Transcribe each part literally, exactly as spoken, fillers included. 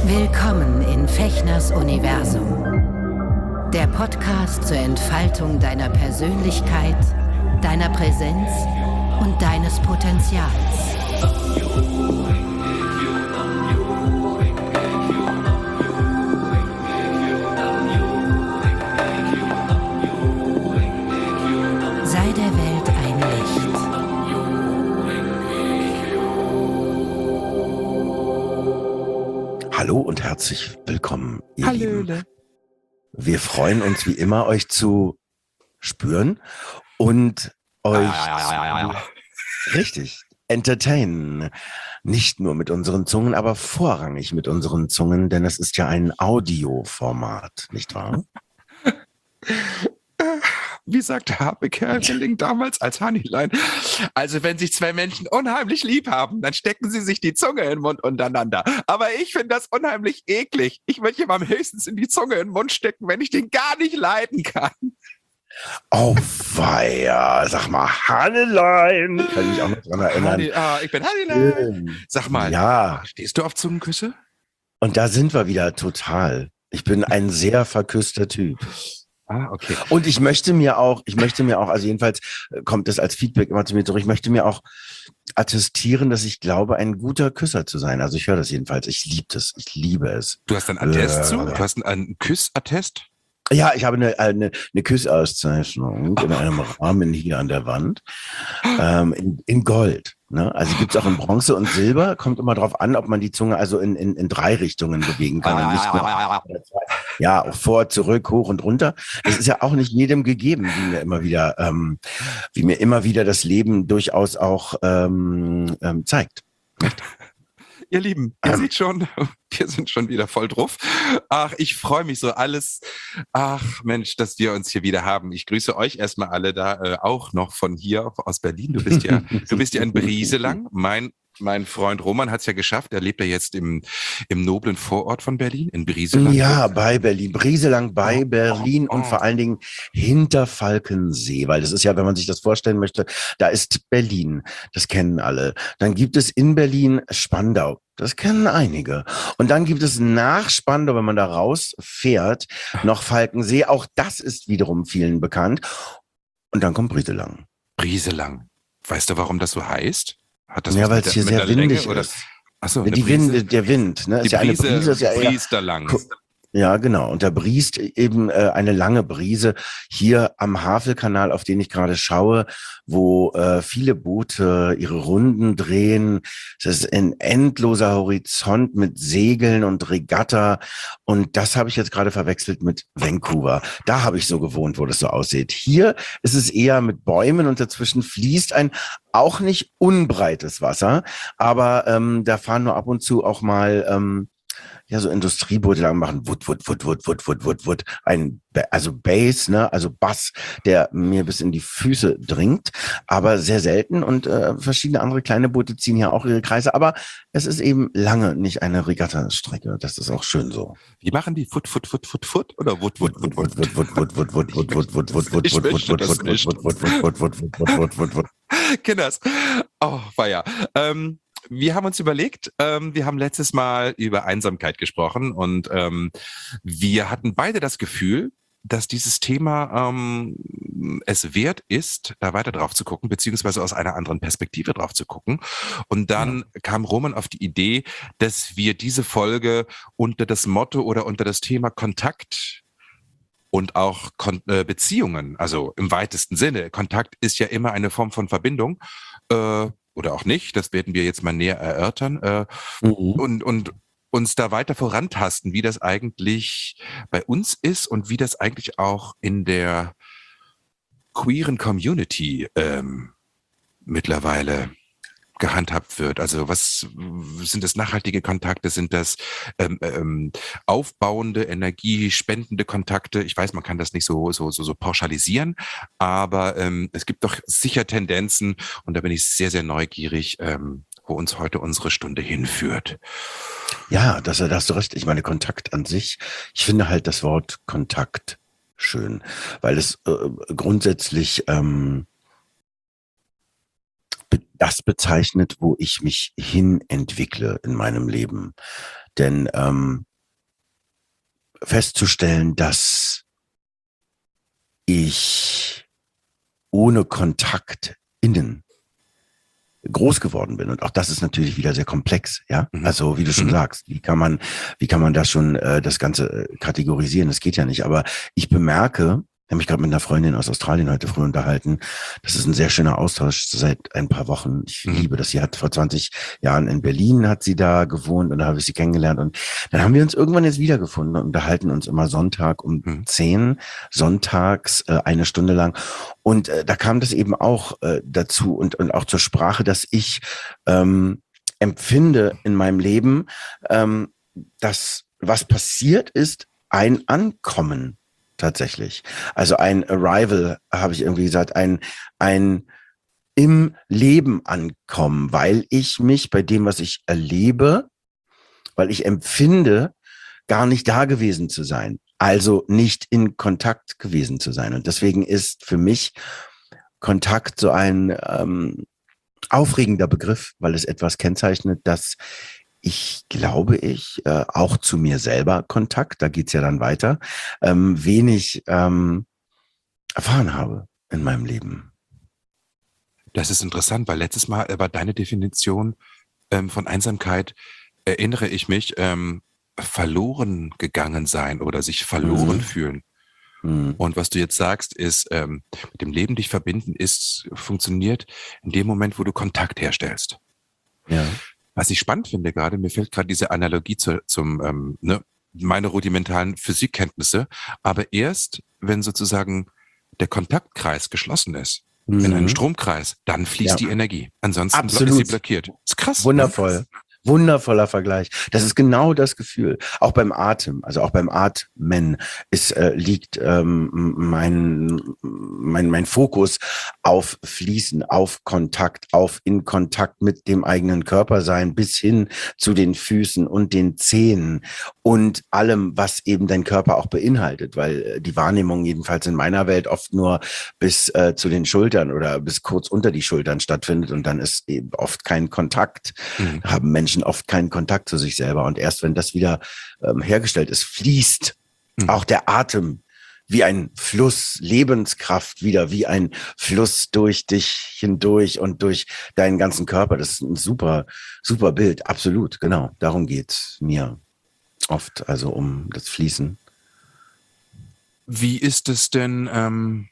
Willkommen in Fechners Universum. Der Podcast zur Entfaltung deiner Persönlichkeit, deiner Präsenz und deines Potenzials. Sei der Welt ein Licht. Hallo und herzlich willkommen, ihr Hallöle. Lieben. Wir freuen uns wie immer, euch zu spüren und euch Ja, ja, ja, ja, ja. zu- richtig entertainen. Nicht nur mit unseren Zungen, aber vorrangig mit unseren Zungen, denn es ist ja ein Audioformat, nicht wahr? Wie sagte Harpe Kerkeling damals als Honeylein? Also wenn sich zwei Menschen unheimlich lieb haben, dann stecken sie sich die Zunge in den Mund untereinander. Aber ich finde das unheimlich eklig. Ich würde jemandem höchstens in die Zunge in den Mund stecken, wenn ich den gar nicht leiden kann. Oh weia, sag mal, Hannelein. Kann ich mich auch noch dran erinnern. Honey, ah, ich bin Honeylein. Sag mal, Ja, stehst du auf Zungenküsse? und da sind wir wieder total. Ich bin ein sehr verküsster Typ. Ah, okay. Und ich möchte mir auch, ich möchte mir auch, also jedenfalls kommt das als Feedback immer zu mir zurück, ich möchte mir auch attestieren, dass ich glaube, ein guter Küsser zu sein. Also ich höre das jedenfalls. Ich liebe das. Ich liebe es. Du hast einen Attest Äh, zu? Du hast einen, einen Küssattest? Ja, ich habe eine, eine, eine Küssauszeichnung in einem Rahmen hier an der Wand, ähm, in, in Gold. Ne? Also gibt's auch in Bronze und Silber. Kommt immer drauf an, ob man die Zunge also in, in, in drei Richtungen bewegen kann. Und nicht nur, ja, auch vor, zurück, hoch und runter. Das ist ja auch nicht jedem gegeben, wie mir immer wieder, ähm, wie mir immer wieder das Leben durchaus auch ähm, ähm, zeigt. Ihr Lieben, ihr Ähm. seht schon, wir sind schon wieder voll drauf. Ach, ich freue mich so alles. Ach Mensch, dass wir uns hier wieder haben. Ich grüße euch erstmal alle da äh, auch noch von hier aus Berlin. Du bist ja, du bist ja in Brieselang. Mein Mein Freund Roman hat es ja geschafft. Er lebt ja jetzt im, im noblen Vorort von Berlin, in Brieselang. Ja, bei Berlin. Brieselang bei Oh, Berlin oh, und oh. vor allen Dingen hinter Falkensee, weil das ist ja, wenn man sich das vorstellen möchte, da ist Berlin. Das kennen alle. Dann gibt es in Berlin Spandau. Das kennen einige. Und dann gibt es nach Spandau, wenn man da rausfährt, noch Falkensee. Auch das ist wiederum vielen bekannt. Und dann kommt Brieselang. Brieselang. Weißt du, warum das so heißt? Hat das Ja, was weil mit es der- hier mit sehr der Länge windig oder? ist. Achso, Die Wind, der Wind, ne? Die Ist ja eine Brise, Brise, ist ja eher, Priesterlang. Gu- ja, genau. Und da briest eben äh, eine lange Brise hier am Havelkanal, auf den ich gerade schaue, wo äh, viele Boote ihre Runden drehen. Das ist ein endloser Horizont mit Segeln und Regatta. Und das habe ich jetzt gerade verwechselt mit Vancouver. Da habe ich so gewohnt, wo das so aussieht. Hier ist es eher mit Bäumen und dazwischen fließt ein auch nicht unbreites Wasser, aber ähm, da fahren nur ab und zu auch mal ähm, ja, so Industrieboote lang machen, wut, wut, wut, wut, wut, wut, wut, wut, ein, Ba- also Bass, ne, also Bass, der mir bis in die Füße dringt, aber sehr selten und äh, verschiedene andere kleine Boote ziehen hier auch ihre Kreise, aber es ist eben lange nicht eine Regattastrecke, das ist auch schön so. Wie machen die? Fut, fut, fut, fut, fut? Oder wut, wut, wut, wut? Wut, wut, wut, wut, wut, wut, wut, wut, wut, wut, Ich wut, wut, möchte wut, das wut, nicht. wut, wut, wut, wut, wut, wut, wut, wut, wut, wut. Kinders. Oh, war ja. Ähm, wir haben uns überlegt, ähm, wir haben letztes Mal über Einsamkeit gesprochen und ähm, wir hatten beide das Gefühl, dass dieses Thema ähm, es wert ist, da weiter drauf zu gucken, beziehungsweise aus einer anderen Perspektive drauf zu gucken. Und dann ja. kam Roman auf die Idee, dass wir diese Folge unter das Motto oder unter das Thema Kontakt und auch Kon- äh, Beziehungen, also im weitesten Sinne. Kontakt ist ja immer eine Form von Verbindung, äh, oder auch nicht, das werden wir jetzt mal näher erörtern, äh, Mhm. und, und uns da weiter vorantasten, wie das eigentlich bei uns ist und wie das eigentlich auch in der queeren Community ähm, mittlerweile gehandhabt wird. Also was sind das nachhaltige Kontakte? Sind das ähm, ähm, aufbauende, energiespendende Kontakte? Ich weiß, man kann das nicht so so so, so pauschalisieren, aber ähm, es gibt doch sicher Tendenzen und da bin ich sehr, sehr neugierig, ähm, wo uns heute unsere Stunde hinführt. Ja, das, da hast du recht. Ich meine, Kontakt an sich, ich finde halt das Wort Kontakt schön, weil es äh, grundsätzlich ähm, be- das bezeichnet, wo ich mich hin entwickle in meinem Leben. Denn ähm, festzustellen, dass ich ohne Kontakt innen groß geworden bin. Und auch das ist natürlich wieder sehr komplex, ja. Mhm. Also wie du schon mhm. sagst, wie kann man, wie kann man das schon äh, das Ganze äh, kategorisieren? Das geht ja nicht. Aber ich bemerke, ich habe mich gerade mit einer Freundin aus Australien heute früh unterhalten. Das ist ein sehr schöner Austausch seit ein paar Wochen. Ich mhm. liebe das. Sie hat vor zwanzig Jahren in Berlin hat sie da gewohnt und da habe ich sie kennengelernt. Und dann haben wir uns irgendwann jetzt wiedergefunden und unterhalten uns immer Sonntag um mhm. zehn, sonntags äh, eine Stunde lang. Und äh, da kam das eben auch äh, dazu und, und auch zur Sprache, dass ich ähm, empfinde in meinem Leben, ähm, dass was passiert ist, ein Ankommen. Tatsächlich. Also ein Arrival, habe ich irgendwie gesagt, ein, ein im Leben ankommen, weil ich mich bei dem, was ich erlebe, weil ich empfinde, gar nicht da gewesen zu sein. Also nicht in Kontakt gewesen zu sein. Und deswegen ist für mich Kontakt so ein ähm, aufregender Begriff, weil es etwas kennzeichnet, das ich glaube, ich äh, auch zu mir selber Kontakt, da geht's ja dann weiter, ähm, wenig ähm, erfahren habe in meinem Leben. Das ist interessant, weil letztes Mal war deine Definition ähm, von Einsamkeit, erinnere ich mich, ähm, verloren gegangen sein oder sich verloren mhm. fühlen. Mhm. Und was du jetzt sagst, ist, ähm, mit dem Leben dich verbinden, ist funktioniert in dem Moment, wo du Kontakt herstellst. Ja. Was ich spannend finde gerade, mir fällt gerade diese Analogie zu, zum, ähm, ne, meine rudimentalen Physikkenntnisse, aber erst, wenn sozusagen der Kontaktkreis geschlossen ist, mhm. in einem Stromkreis, dann fließt ja. die Energie. Ansonsten Absolut. ist sie blockiert. Das ist krass. Wundervoll. Ne? Wundervoller Vergleich. Das ist genau das Gefühl. Auch beim Atem, also auch beim Atmen ist, äh, liegt ähm, mein, mein, mein Fokus auf Fließen, auf Kontakt, auf in Kontakt mit dem eigenen Körper sein, bis hin zu den Füßen und den Zähnen und allem, was eben dein Körper auch beinhaltet, weil die Wahrnehmung jedenfalls in meiner Welt oft nur bis äh, zu den Schultern oder bis kurz unter die Schultern stattfindet und dann ist eben oft kein Kontakt, mhm. haben Menschen oft keinen Kontakt zu sich selber. Und erst wenn das wieder ähm, hergestellt ist, fließt mhm. auch der Atem wie ein Fluss, Lebenskraft wieder, wie ein Fluss durch dich hindurch und durch deinen ganzen Körper. Das ist ein super, super Bild. Absolut, genau. Darum geht's mir oft, also um das Fließen. Wie ist es denn ähm,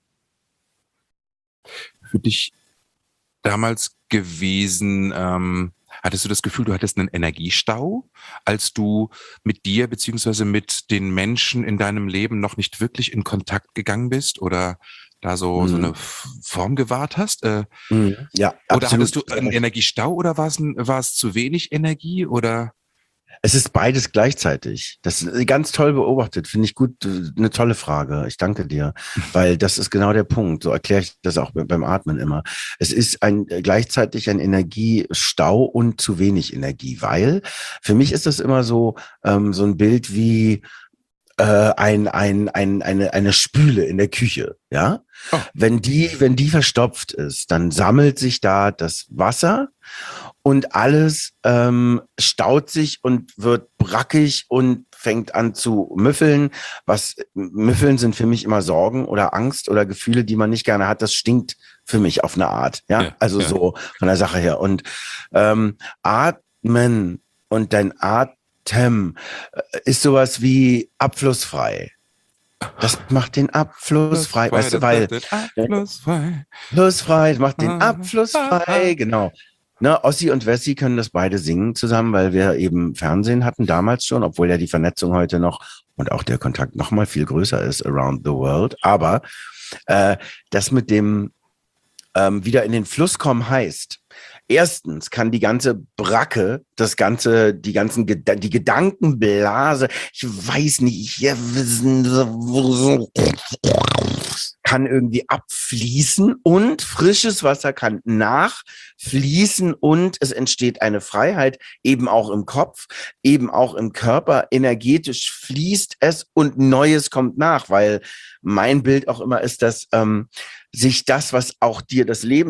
für dich damals gewesen, ähm, hattest du das Gefühl, du hattest einen Energiestau, als du mit dir beziehungsweise mit den Menschen in deinem Leben noch nicht wirklich in Kontakt gegangen bist oder da so, mhm. so eine Form gewahrt hast? Äh, mhm. Ja, oder absolut. hattest du einen Energiestau oder war es, ein, war es zu wenig Energie oder? Es ist beides gleichzeitig. Das ist ganz toll beobachtet, finde ich gut. Eine tolle Frage. Ich danke dir, weil das ist genau der Punkt. So erkläre ich das auch beim Atmen immer. Es ist ein gleichzeitig ein Energiestau und zu wenig Energie, weil für mich ist das immer so ähm, so ein Bild wie äh, ein ein ein eine eine Spüle in der Küche. Ja, oh. wenn die wenn die verstopft ist, dann sammelt sich da das Wasser. Und alles ähm, staut sich und wird brackig und fängt an zu müffeln. Was Müffeln sind für mich immer Sorgen oder Angst oder Gefühle, die man nicht gerne hat. Das stinkt für mich auf eine Art. Ja, ja also ja. so von der Sache her. Und ähm, Atmen und dein Atem ist sowas wie abflussfrei. Das macht den Abfluss frei, weißt du, weil Abfluss frei, Abfluss frei, das macht den Abfluss frei, genau. Ne, Ossi und Wessi können das beide singen zusammen, weil wir eben Fernsehen hatten damals schon, obwohl ja die Vernetzung heute noch und auch der Kontakt noch mal viel größer ist around the world. Aber äh, das mit dem ähm, wieder in den Fluss kommen heißt, erstens kann die ganze Bracke, das ganze, die ganzen, die Gedankenblase, ich weiß nicht, ich kann irgendwie abfließen und frisches Wasser kann nachfließen und es entsteht eine Freiheit, eben auch im Kopf, eben auch im Körper, energetisch fließt es und Neues kommt nach, weil mein Bild auch immer ist, dass ähm, sich das, was auch dir das Leben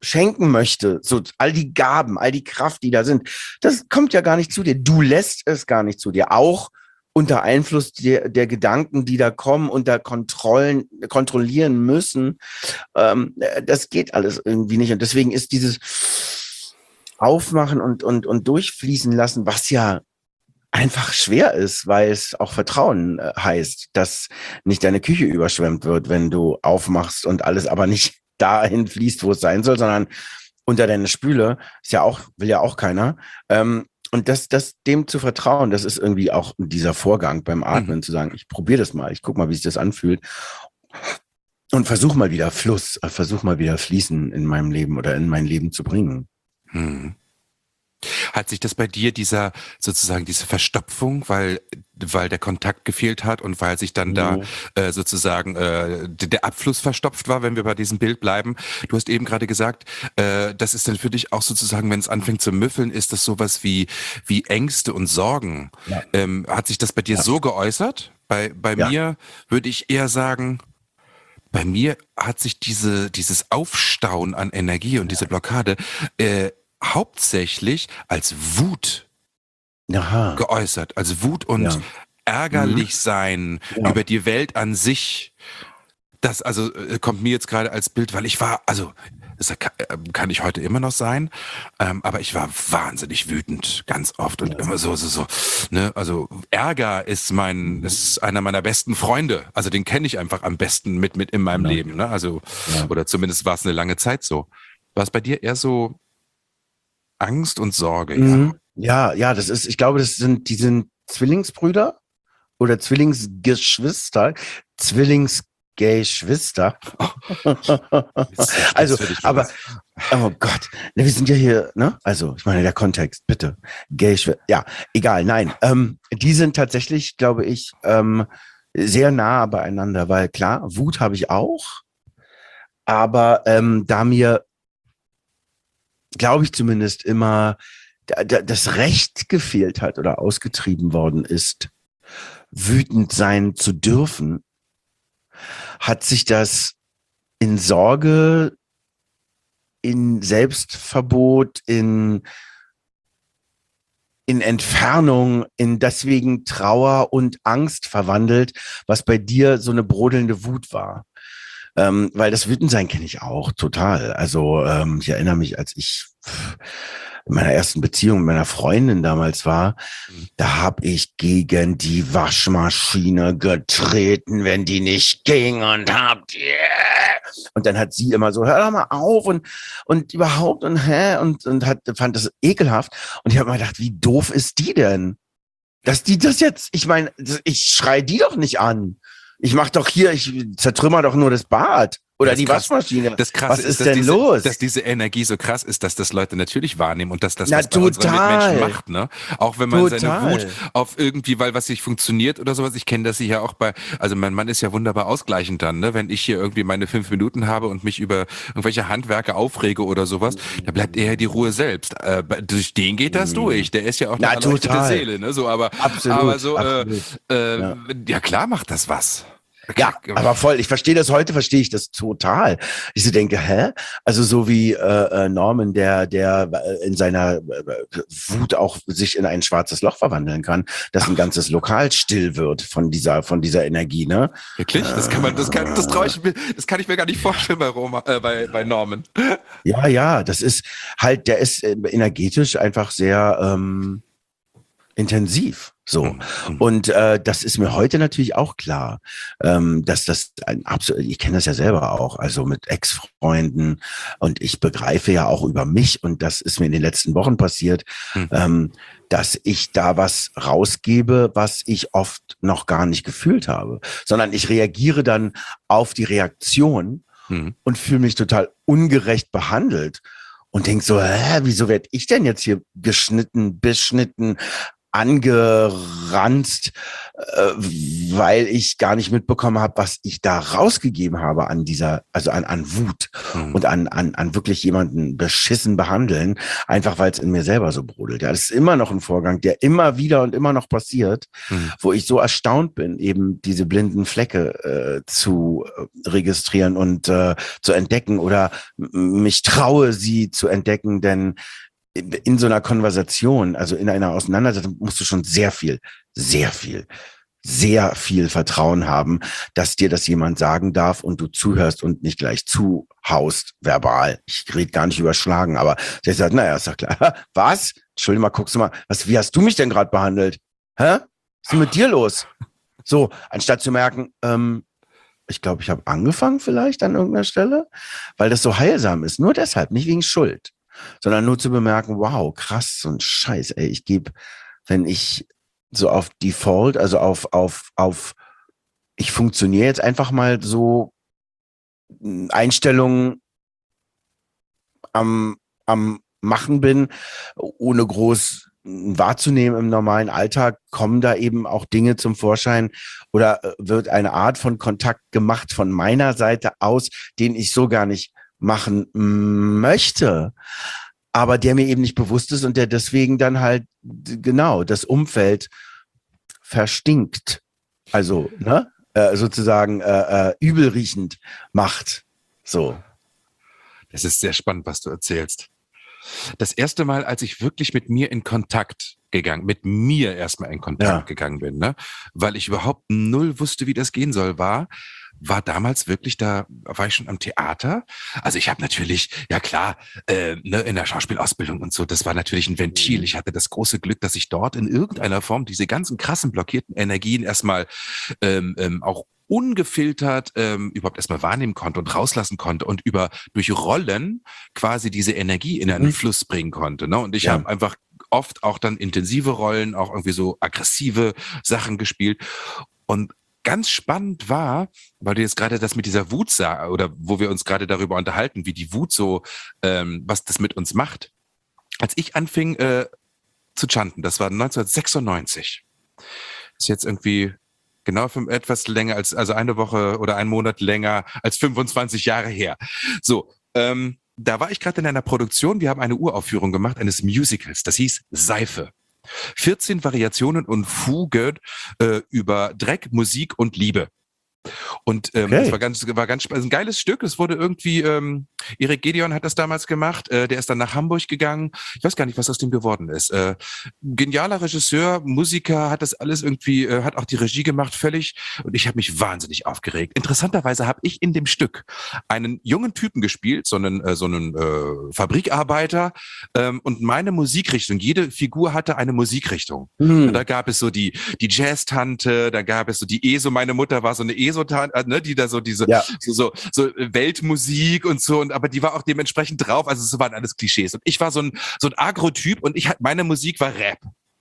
schenken möchte, so all die Gaben, all die Kraft, die da sind, das kommt ja gar nicht zu dir. Du lässt es gar nicht zu dir. Auch unter Einfluss der, der Gedanken, die da kommen, unter Kontrollen, kontrollieren müssen. Ähm, das geht alles irgendwie nicht. Und deswegen ist dieses Aufmachen und, und, und durchfließen lassen, was ja einfach schwer ist, weil es auch Vertrauen äh, heißt, dass nicht deine Küche überschwemmt wird, wenn du aufmachst und alles aber nicht dahin fließt, wo es sein soll, sondern unter deine Spüle. Ist ja auch, will ja auch keiner. Ähm, und das, das dem zu vertrauen, das ist irgendwie auch dieser Vorgang beim Atmen, mhm. zu sagen, ich probiere das mal, ich guck mal, wie sich das anfühlt und versuch mal wieder Fluss, versuch mal wieder Fließen in meinem Leben oder in mein Leben zu bringen. Mhm. Hat sich das bei dir, dieser sozusagen diese Verstopfung, weil weil der Kontakt gefehlt hat und weil sich dann mhm. da äh, sozusagen äh, der Abfluss verstopft war, wenn wir bei diesem Bild bleiben. Du hast eben gerade gesagt, äh, das ist dann für dich auch sozusagen, wenn es anfängt zu müffeln, ist das sowas wie wie Ängste und Sorgen. Ja. Ähm, hat sich das bei dir ja. so geäußert? Bei bei ja. mir würde ich eher sagen, bei mir hat sich diese dieses Aufstauen an Energie und diese Blockade äh, hauptsächlich als Wut Aha. geäußert, als Wut und ja. ärgerlich mhm. sein ja. über die Welt an sich. Das also kommt mir jetzt gerade als Bild, weil ich war, also das kann ich heute immer noch sein, ähm, aber ich war wahnsinnig wütend, ganz oft und ja. immer so, so, so. Ne? Also Ärger ist mein, ist einer meiner besten Freunde. Also den kenne ich einfach am besten mit mit in meinem ja. Leben. Ne? Also ja. oder zumindest war es eine lange Zeit so. War es bei dir eher so Angst und Sorge, mhm. ja. Ja, ja, das ist, ich glaube, das sind, die sind Zwillingsbrüder oder Zwillingsgeschwister, Zwillingsgeschwister. Also, aber, oh Gott, wir sind ja hier, ne? Also, ich meine, der Kontext, bitte. Gay, ja, egal, nein. Ähm, die sind tatsächlich, glaube ich, ähm, sehr nah beieinander, weil klar, Wut habe ich auch, aber ähm, da mir glaube ich zumindest immer, da, da, das Recht gefehlt hat oder ausgetrieben worden ist, wütend sein zu dürfen, hat sich das in Sorge, in Selbstverbot, in, in Entfernung, in deswegen Trauer und Angst verwandelt, was bei dir so eine brodelnde Wut war. Ähm, weil das Wütendsein kenne ich auch total. Also ähm, ich erinnere mich, als ich in meiner ersten Beziehung mit meiner Freundin damals war, mhm. da habe ich gegen die Waschmaschine getreten, wenn die nicht ging und hab yeah! Und dann hat sie immer so, hör doch mal auf und und überhaupt und hä und und hat fand das ekelhaft und ich habe mir gedacht, wie doof ist die denn? Dass die das jetzt, ich meine, ich schrei die doch nicht an. Ich mach doch hier, ich zertrümmer doch nur das Bad oder das die krass, Waschmaschine. Das Krasse Was ist, ist denn diese, los? Dass diese Energie so krass ist, dass das Leute natürlich wahrnehmen und dass das Na, was bei total. unseren Mitmenschen macht, ne? Auch wenn man total. seine Wut auf irgendwie, weil was nicht funktioniert oder sowas. Ich kenne das ja auch bei, also mein Mann ist ja wunderbar ausgleichend dann, ne? Wenn ich hier irgendwie meine fünf Minuten habe und mich über irgendwelche Handwerke aufrege oder sowas, da bleibt eher die Ruhe selbst. Äh, durch den geht das durch. Der ist ja auch eine erleuchtete Seele, ne? So, aber, absolut, aber so, absolut. Äh, äh, ja. ja klar macht das was. Ja, aber voll. Ich verstehe das heute, verstehe ich das total. Ich so denke, hä? Also so wie äh, Norman, der der in seiner Wut auch sich in ein schwarzes Loch verwandeln kann, dass ein ganzes Lokal still wird von dieser von dieser Energie, ne? Wirklich? Das kann man, das kann, das traue ich mir, das kann ich mir gar nicht vorstellen bei Roma, äh, bei bei Norman. Ja, ja, das ist halt, der ist energetisch einfach sehr ähm, intensiv. So. Mhm. Und äh, das ist mir heute natürlich auch klar, ähm, dass das ein absolut, ich kenne das ja selber auch, also mit Ex-Freunden und ich begreife ja auch über mich und das ist mir in den letzten Wochen passiert, mhm. ähm, dass ich da was rausgebe, was ich oft noch gar nicht gefühlt habe, sondern ich reagiere dann auf die Reaktion mhm. und fühle mich total ungerecht behandelt und denk so, hä, wieso werd ich denn jetzt hier geschnitten, beschnitten, angeranzt, äh, weil ich gar nicht mitbekommen habe, was ich da rausgegeben habe an dieser, also an, an Wut mhm. und an, an, an wirklich jemanden beschissen behandeln, einfach weil es in mir selber so brodelt. Ja, das ist immer noch ein Vorgang, der immer wieder und immer noch passiert, mhm. wo ich so erstaunt bin, eben diese blinden Flecke äh, zu registrieren und äh, zu entdecken oder m- mich traue, sie zu entdecken, denn in so einer Konversation, also in einer Auseinandersetzung, musst du schon sehr viel, sehr viel, sehr viel Vertrauen haben, dass dir das jemand sagen darf und du zuhörst und nicht gleich zuhaust, verbal. Ich rede gar nicht überschlagen, aber der sagt, naja, ist doch klar. Was? Entschuldigung mal, guckst du mal, was, wie hast du mich denn gerade behandelt? Hä? Was ist denn mit dir los? So, anstatt zu merken, ähm, ich glaube, ich habe angefangen vielleicht an irgendeiner Stelle, weil das so heilsam ist. Nur deshalb, nicht wegen Schuld, sondern nur zu bemerken, wow, krass, so ein Scheiß, ey, ich gebe, wenn ich so auf Default, also auf, auf, auf, ich funktioniere jetzt einfach mal so Einstellungen am, am Machen bin, ohne groß wahrzunehmen im normalen Alltag, kommen da eben auch Dinge zum Vorschein oder wird eine Art von Kontakt gemacht von meiner Seite aus, den ich so gar nicht machen möchte, aber der mir eben nicht bewusst ist und der deswegen dann halt genau das Umfeld verstinkt, also ne, äh, sozusagen äh, äh, übelriechend macht. So. Das ist sehr spannend, was du erzählst. Das erste Mal, als ich wirklich mit mir in Kontakt gegangen, mit mir erstmal in Kontakt ja. gegangen bin, ne, weil ich überhaupt null wusste, wie das gehen soll, war, war damals wirklich, da war ich schon am Theater. Also ich habe natürlich, ja klar, äh, ne, in der Schauspielausbildung und so, das war natürlich ein Ventil. Ich hatte das große Glück, dass ich dort in irgendeiner Form diese ganzen krassen blockierten Energien erstmal ähm, ähm, auch ungefiltert ähm, überhaupt erstmal wahrnehmen konnte und rauslassen konnte und über durch Rollen quasi diese Energie in einen mhm. Fluss bringen konnte. Ne? Und ich ja. habe einfach oft auch dann intensive Rollen, auch irgendwie so aggressive Sachen gespielt. Und ganz spannend war, weil du jetzt gerade das mit dieser Wut sah, oder wo wir uns gerade darüber unterhalten, wie die Wut so, ähm, was das mit uns macht. Als ich anfing äh, zu chanten, das war neunzehnhundertsechsundneunzig. Ist jetzt irgendwie genau für etwas länger als, also eine Woche oder ein Monat länger als fünfundzwanzig Jahre her. So, ähm, da war ich gerade in einer Produktion, wir haben eine Uraufführung gemacht eines Musicals, das hieß Seife. vierzehn Variationen und Fuge äh, über Dreck, Musik und Liebe. Und ähm, okay. das war ganz, war ganz ein geiles Stück. Es wurde irgendwie, ähm, Erik Gedeon hat das damals gemacht. Äh, der ist dann nach Hamburg gegangen. Ich weiß gar nicht, was aus dem geworden ist. Äh, genialer Regisseur, Musiker, hat das alles irgendwie, äh, hat auch die Regie gemacht, völlig. Und ich habe mich wahnsinnig aufgeregt. Interessanterweise habe ich in dem Stück einen jungen Typen gespielt, so einen, äh, so einen äh, Fabrikarbeiter. Ähm, und meine Musikrichtung, jede Figur hatte eine Musikrichtung. Hm. Da gab es so die, die Jazz-Tante, da gab es so die ESO. Meine Mutter war so eine ESO. Ne, die da so diese ja. so, so so Weltmusik und so, und aber die war auch dementsprechend drauf, also es waren alles Klischees und ich war so ein so ein Agro-Typ und ich meine Musik war Rap.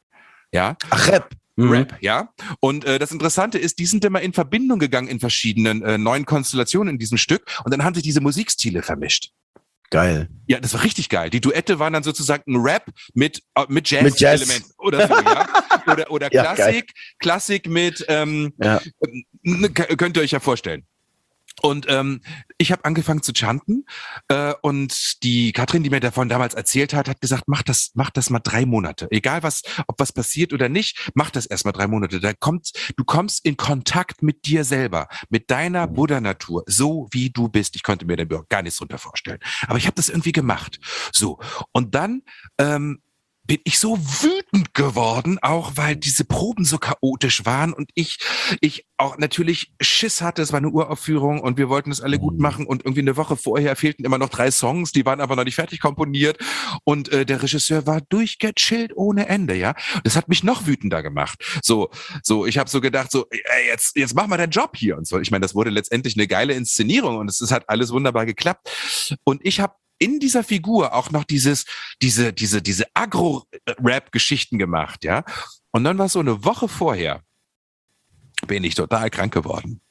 Ja? Ach, Rap. Rap, ja. Und äh, das Interessante ist, die sind immer in Verbindung gegangen in verschiedenen äh, neuen Konstellationen in diesem Stück und dann haben sich diese Musikstile vermischt. Geil. Ja, das war richtig geil. Die Duette waren dann sozusagen ein Rap mit äh, mit Jazz-Elementen Jazz. oder so, ja. Oder, oder ja, Klassik, geil. Klassik mit, ähm, ja. äh, könnt ihr euch ja vorstellen. Und ähm, ich habe angefangen zu chanten äh, und die Katrin, die mir davon damals erzählt hat, hat gesagt, mach das, mach das mal drei Monate. Egal was, ob was passiert oder nicht, mach das erst mal drei Monate. Da kommt, du kommst in Kontakt mit dir selber, mit deiner Buddha-Natur, so wie du bist. Ich konnte mir da gar nichts drunter vorstellen. Aber ich habe das irgendwie gemacht. So. Und dann ähm, bin ich so wütend geworden, auch weil diese Proben so chaotisch waren und ich ich auch natürlich Schiss hatte. Es war eine Uraufführung und wir wollten es alle gut machen und irgendwie eine Woche vorher fehlten immer noch drei Songs, die waren aber noch nicht fertig komponiert und äh, der Regisseur war durchgechillt ohne Ende, ja. Das hat mich noch wütender gemacht. So, so ich habe so gedacht, so ey, jetzt jetzt mach mal deinen Job hier und so. Ich meine, das wurde letztendlich eine geile Inszenierung und es, es hat alles wunderbar geklappt und ich habe in dieser Figur auch noch dieses, diese, diese, diese Agro-Rap-Geschichten gemacht, ja. Und dann war so eine Woche vorher, bin ich total krank geworden.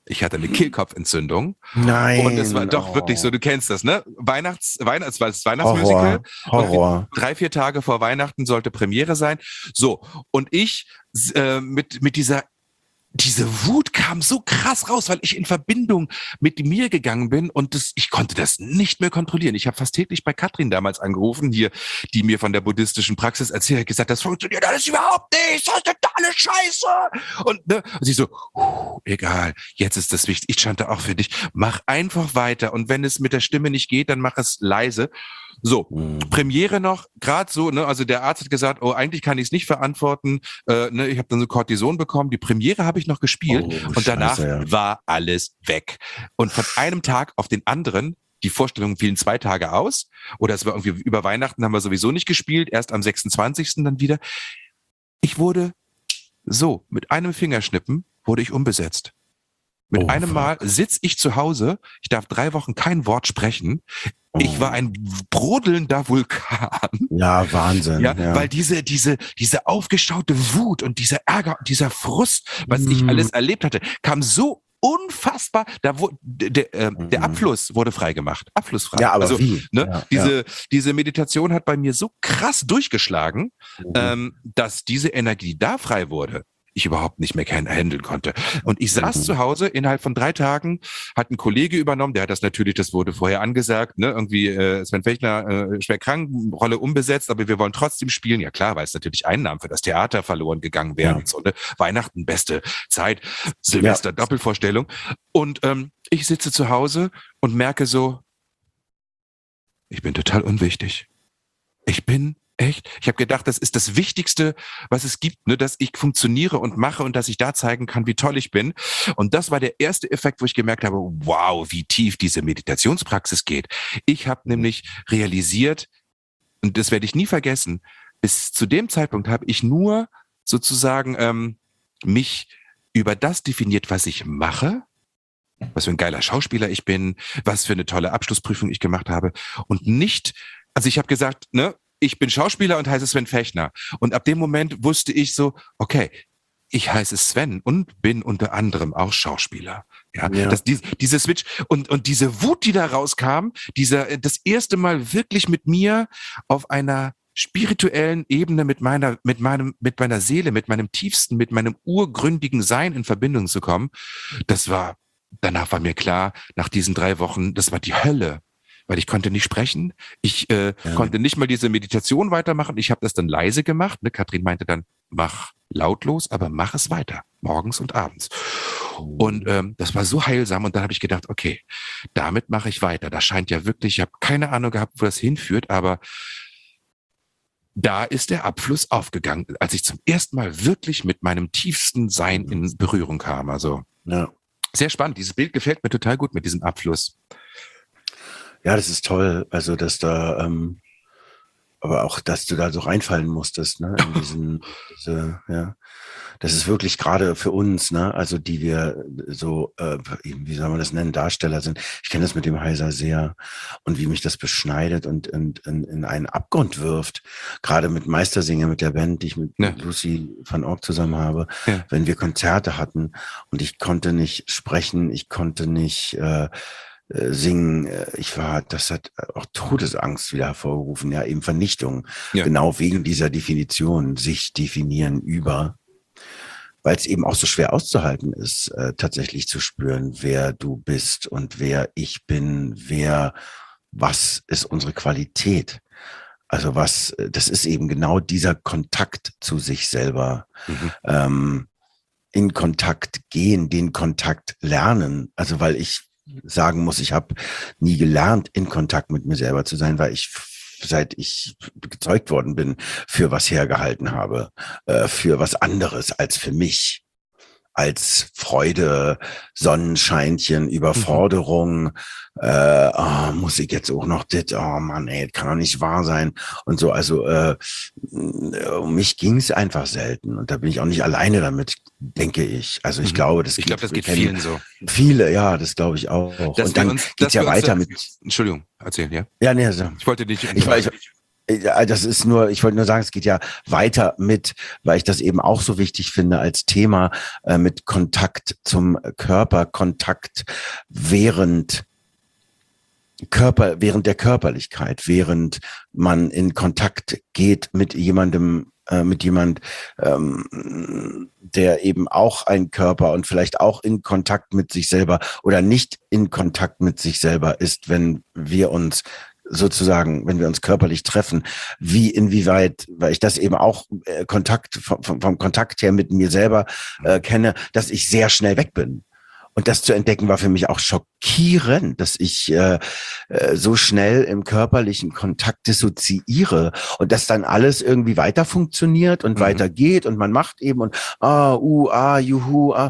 Ich hatte eine Kehlkopfentzündung. Nein. Und es war doch oh. wirklich so, du kennst das, ne? Weihnachts, Weihnachts, das Weihnachtsmusical. Horror. Horror. Drei, vier Tage vor Weihnachten sollte Premiere sein. So. Und ich äh, mit, mit dieser Diese Wut kam so krass raus, weil ich in Verbindung mit mir gegangen bin und das, ich konnte das nicht mehr kontrollieren. Ich habe fast täglich bei Katrin damals angerufen, hier, die mir von der buddhistischen Praxis erzählt, hat gesagt, das funktioniert alles überhaupt nicht, das ist totale Scheiße. Und, ne, und sie so, uh, egal, jetzt ist das wichtig, ich stand da auch für dich, mach einfach weiter und wenn es mit der Stimme nicht geht, dann mach es leise. So, mhm. Premiere noch, gerade so, ne, also der Arzt hat gesagt, oh, eigentlich kann ich es nicht verantworten, äh, ne, ich habe dann so Cortison bekommen, die Premiere habe ich noch gespielt oh, und danach Scheiße, ja. war alles weg. Und von einem Tag auf den anderen, die Vorstellungen fielen zwei Tage aus, oder es war irgendwie über Weihnachten, haben wir sowieso nicht gespielt, erst am sechsundzwanzigsten dann wieder. Ich wurde so, mit einem Fingerschnippen wurde ich umbesetzt. Mit oh, einem Mal sitz ich zu Hause, ich darf drei Wochen kein Wort sprechen. Ich war ein brodelnder Vulkan. Ja, Wahnsinn. Ja, ja. Weil diese, diese, diese aufgestaute Wut und dieser Ärger und dieser Frust, was mm. ich alles erlebt hatte, kam so unfassbar. Da wurde, der, äh, mm. der Abfluss wurde freigemacht. Abflussfrei. Ja, aber also, wie? Ne, ja, diese, ja. diese Meditation hat bei mir so krass durchgeschlagen, mm. ähm, dass diese Energie, die da frei wurde, ich überhaupt nicht mehr handeln konnte. Und ich saß mhm. zu Hause, innerhalb von drei Tagen hat ein Kollege übernommen, der hat das natürlich, das wurde vorher angesagt, ne, irgendwie äh, Sven Fechner äh, schwer krank, Rolle umbesetzt, aber wir wollen trotzdem spielen. Ja klar, weil es natürlich Einnahmen für das Theater verloren gegangen wären. Ja. Und so, ne? Weihnachten, beste Zeit, Silvester, ja. Doppelvorstellung. Und ähm, ich sitze zu Hause und merke so, ich bin total unwichtig. Ich bin Echt? Ich habe gedacht, das ist das Wichtigste, was es gibt, ne, dass ich funktioniere und mache und dass ich da zeigen kann, wie toll ich bin. Und das war der erste Effekt, wo ich gemerkt habe, wow, wie tief diese Meditationspraxis geht. Ich habe nämlich realisiert, und das werde ich nie vergessen, bis zu dem Zeitpunkt habe ich nur sozusagen ähm, mich über das definiert, was ich mache, was für ein geiler Schauspieler ich bin, was für eine tolle Abschlussprüfung ich gemacht habe und nicht, also ich habe gesagt, ne, ich bin Schauspieler und heiße Sven Fechner. Und ab dem Moment wusste ich so, okay, ich heiße Sven und bin unter anderem auch Schauspieler. Ja, ja. Das, die, diese Switch und, und diese Wut, die da rauskam, dieser, das erste Mal wirklich mit mir auf einer spirituellen Ebene mit meiner, mit meinem, mit meiner Seele, mit meinem tiefsten, mit meinem urgründigen Sein in Verbindung zu kommen, das war, danach war mir klar, nach diesen drei Wochen, das war die Hölle. Weil ich konnte nicht sprechen, ich äh, ja. konnte nicht mal diese Meditation weitermachen, ich habe das dann leise gemacht, ne? Katrin meinte dann, mach lautlos, aber mach es weiter, morgens und abends. Oh. Und ähm, das war so heilsam und dann habe ich gedacht, okay, damit mache ich weiter, das scheint ja wirklich, ich habe keine Ahnung gehabt, wo das hinführt, aber da ist der Abfluss aufgegangen, als ich zum ersten Mal wirklich mit meinem tiefsten Sein in Berührung kam, also ja. Sehr spannend, dieses Bild gefällt mir total gut mit diesem Abfluss. Ja, das ist toll. Also, dass da, ähm, aber auch, dass du da so reinfallen musstest, ne? In diesen, diese, ja. Das ist wirklich gerade für uns, ne? Also, die wir so, äh, wie soll man das nennen, Darsteller sind. Ich kenne das mit dem Heiser sehr und wie mich das beschneidet und, und in, in einen Abgrund wirft. Gerade mit Meistersinger, mit der Band, die ich mit ja. Lucy van Ork zusammen habe, ja. wenn wir Konzerte hatten und ich konnte nicht sprechen, ich konnte nicht, äh, singen, ich war, das hat auch Todesangst wieder hervorgerufen, ja, eben Vernichtung, ja. genau wegen dieser Definition, sich definieren über, weil es eben auch so schwer auszuhalten ist, äh, tatsächlich zu spüren, wer du bist und wer ich bin, wer, was ist unsere Qualität. Also was, das ist eben genau dieser Kontakt zu sich selber, mhm. ähm, in Kontakt gehen, den Kontakt lernen, also weil ich sagen muss, ich habe nie gelernt, in Kontakt mit mir selber zu sein, weil ich, seit ich gezeugt worden bin, für was hergehalten habe, äh, für was anderes als für mich, als Freude, Sonnenscheinchen, Überforderung, mhm. äh, oh, muss ich jetzt auch noch das, oh Mann, ey, kann doch nicht wahr sein und so, also äh, um mich ging es einfach selten und da bin ich auch nicht alleine damit, denke ich. Also ich mhm. glaube, das ich glaube, das geht vielen so. Viele, ja, das glaube ich auch. Dass und dann uns, geht's ja weiter uns, mit. Entschuldigung, erzählen, ja? Ja, nee, also, ich wollte dich. Ich, ich, Ja, das ist nur, ich wollte nur sagen, es geht ja weiter mit, weil ich das eben auch so wichtig finde als Thema, äh, mit Kontakt zum Körper, Kontakt während Körper, während der Körperlichkeit, während man in Kontakt geht mit jemandem, äh, mit jemand, ähm, der eben auch ein Körper und vielleicht auch in Kontakt mit sich selber oder nicht in Kontakt mit sich selber ist, wenn wir uns sozusagen, wenn wir uns körperlich treffen, wie inwieweit, weil ich das eben auch äh, Kontakt vom, vom Kontakt her mit mir selber äh, kenne, dass ich sehr schnell weg bin. Und das zu entdecken war für mich auch schockierend, dass ich äh, äh, so schnell im körperlichen Kontakt dissoziiere und dass dann alles irgendwie weiter funktioniert und mhm. weitergeht und man macht eben und ah, uh, ah, juhu, ah,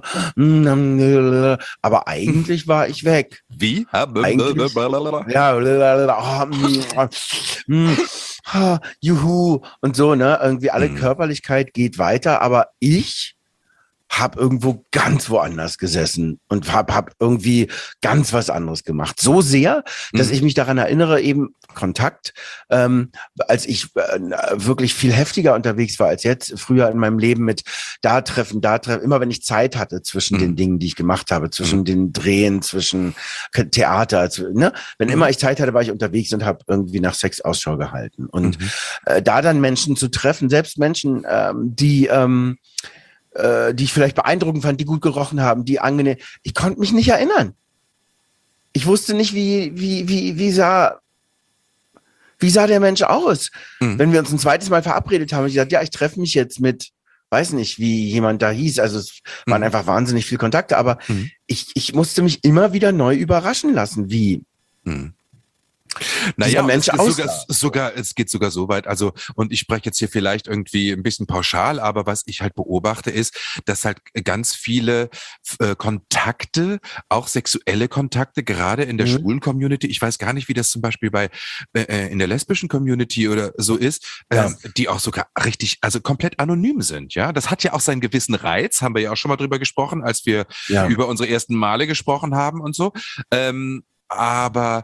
mm, aber eigentlich war ich weg. Wie? Eigentlich, ja, oh, mm, mm, ah, juhu und so, ne? Irgendwie alle mhm. Körperlichkeit geht weiter, aber ich hab irgendwo ganz woanders gesessen und hab, hab irgendwie ganz was anderes gemacht. So sehr, dass mhm. ich mich daran erinnere, eben Kontakt, ähm, als ich äh, wirklich viel heftiger unterwegs war als jetzt, früher in meinem Leben mit da treffen, da treffen, immer wenn ich Zeit hatte zwischen mhm. den Dingen, die ich gemacht habe, zwischen mhm. den Drehen, zwischen Theater, also, ne? Wenn mhm. immer ich Zeit hatte, war ich unterwegs und habe irgendwie nach Sex Ausschau gehalten. Und mhm. äh, da dann Menschen zu treffen, selbst Menschen, ähm, die ähm, die ich vielleicht beeindruckend fand, die gut gerochen haben, die angenehm. Ich konnte mich nicht erinnern. Ich wusste nicht, wie, wie, wie, wie sah, wie sah der Mensch aus? Mhm. Wenn wir uns ein zweites Mal verabredet haben, ich gesagt, ja, ich treffe mich jetzt mit, weiß nicht, wie jemand da hieß. Also es mhm. waren einfach wahnsinnig viele Kontakte, aber mhm. ich, ich musste mich immer wieder neu überraschen lassen, wie, mhm. Naja, Mensch es, sogar, sogar, es geht sogar so weit, also, und ich spreche jetzt hier vielleicht irgendwie ein bisschen pauschal, aber was ich halt beobachte ist, dass halt ganz viele äh, Kontakte, auch sexuelle Kontakte, gerade in der mhm. schwulen Community, ich weiß gar nicht, wie das zum Beispiel bei äh, in der lesbischen Community oder so ist, äh, ja. die auch sogar richtig, also komplett anonym sind, ja. Das hat ja auch seinen gewissen Reiz, haben wir ja auch schon mal drüber gesprochen, als wir ja. über unsere ersten Male gesprochen haben und so, ähm, aber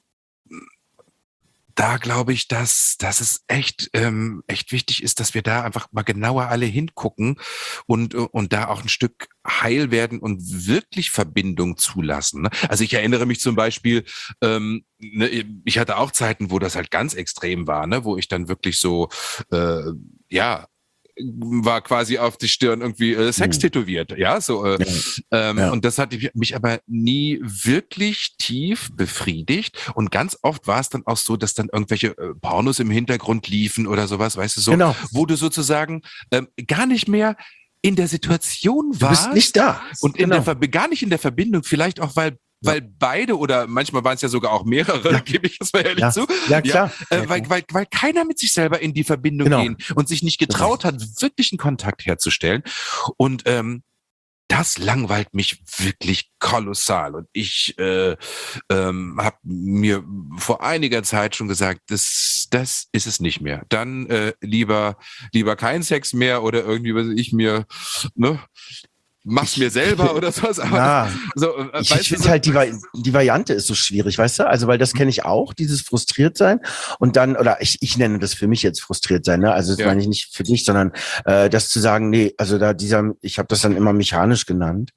da glaube ich, dass, dass es echt, ähm, echt wichtig ist, dass wir da einfach mal genauer alle hingucken und, und da auch ein Stück heil werden und wirklich Verbindung zulassen. Ne? Also ich erinnere mich zum Beispiel, ähm, ne, ich hatte auch Zeiten, wo das halt ganz extrem war, ne, wo ich dann wirklich so, äh, ja, war quasi auf die Stirn irgendwie äh, Sex mhm. tätowiert, ja, so äh, ja. Ähm, ja. Und das hat mich aber nie wirklich tief befriedigt und ganz oft war es dann auch so, dass dann irgendwelche äh, Pornos im Hintergrund liefen oder sowas, weißt du, so, genau. wo du sozusagen ähm, gar nicht mehr in der Situation warst. Du bist nicht da. Und in genau. der gar nicht in der Verbindung, vielleicht auch, weil Weil beide oder manchmal waren es ja sogar auch mehrere, ja. gebe ich das mal ehrlich ja. zu. Ja, klar. Ja, äh, ja, weil, weil, weil keiner mit sich selber in die Verbindung genau. gehen und sich nicht getraut hat, wirklich einen Kontakt herzustellen. Und ähm, das langweilt mich wirklich kolossal. Und ich äh, ähm, habe mir vor einiger Zeit schon gesagt, das, das ist es nicht mehr. Dann äh, lieber, lieber kein Sex mehr oder irgendwie, was ich mir, ne? Mach's mir selber oder sowas. Aber ja, so, äh, ich ich finde so, halt, die, die Variante ist so schwierig, weißt du? Also, weil das kenne ich auch, dieses frustriert sein und dann, oder ich, ich nenne das für mich jetzt frustriert sein, ne? Also das ja. meine ich nicht für dich, sondern äh, das zu sagen, nee, also da dieser, ich habe das dann immer mechanisch genannt,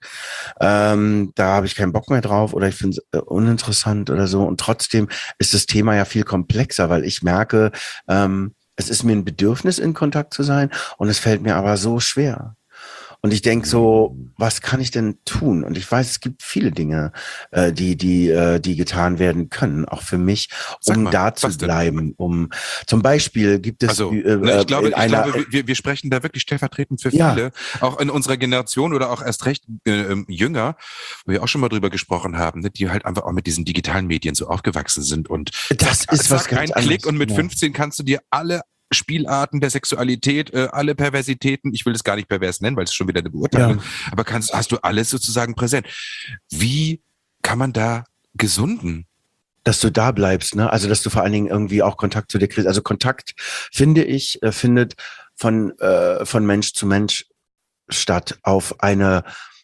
ähm, da habe ich keinen Bock mehr drauf oder ich finde es äh, uninteressant oder so und trotzdem ist das Thema ja viel komplexer, weil ich merke, ähm, es ist mir ein Bedürfnis, in Kontakt zu sein und es fällt mir aber so schwer. Und ich denke so, was kann ich denn tun? Und ich weiß, es gibt viele Dinge, äh, die, die, äh, die getan werden können, auch für mich, um mal, da zu bleiben. Um zum Beispiel gibt es. Also, äh, ne, ich glaube, ich einer, glaube wir, wir sprechen da wirklich stellvertretend für viele, ja. auch in unserer Generation oder auch erst recht äh, jünger, wo wir auch schon mal drüber gesprochen haben, ne, die halt einfach auch mit diesen digitalen Medien so aufgewachsen sind. Und das zack, ist was ganz ein Klick anderes. Und mit ja. fünfzehn kannst du dir alle Spielarten der Sexualität, äh, alle Perversitäten, ich will es gar nicht pervers nennen, weil es schon wieder eine Beurteilung ist, ja. aber kannst, hast du alles sozusagen präsent. Wie kann man da gesunden? Dass du da bleibst, ne? Also, dass du vor allen Dingen irgendwie auch Kontakt zu dir kriegst. Also Kontakt, finde ich, äh, findet von, äh, von Mensch zu Mensch statt auf eine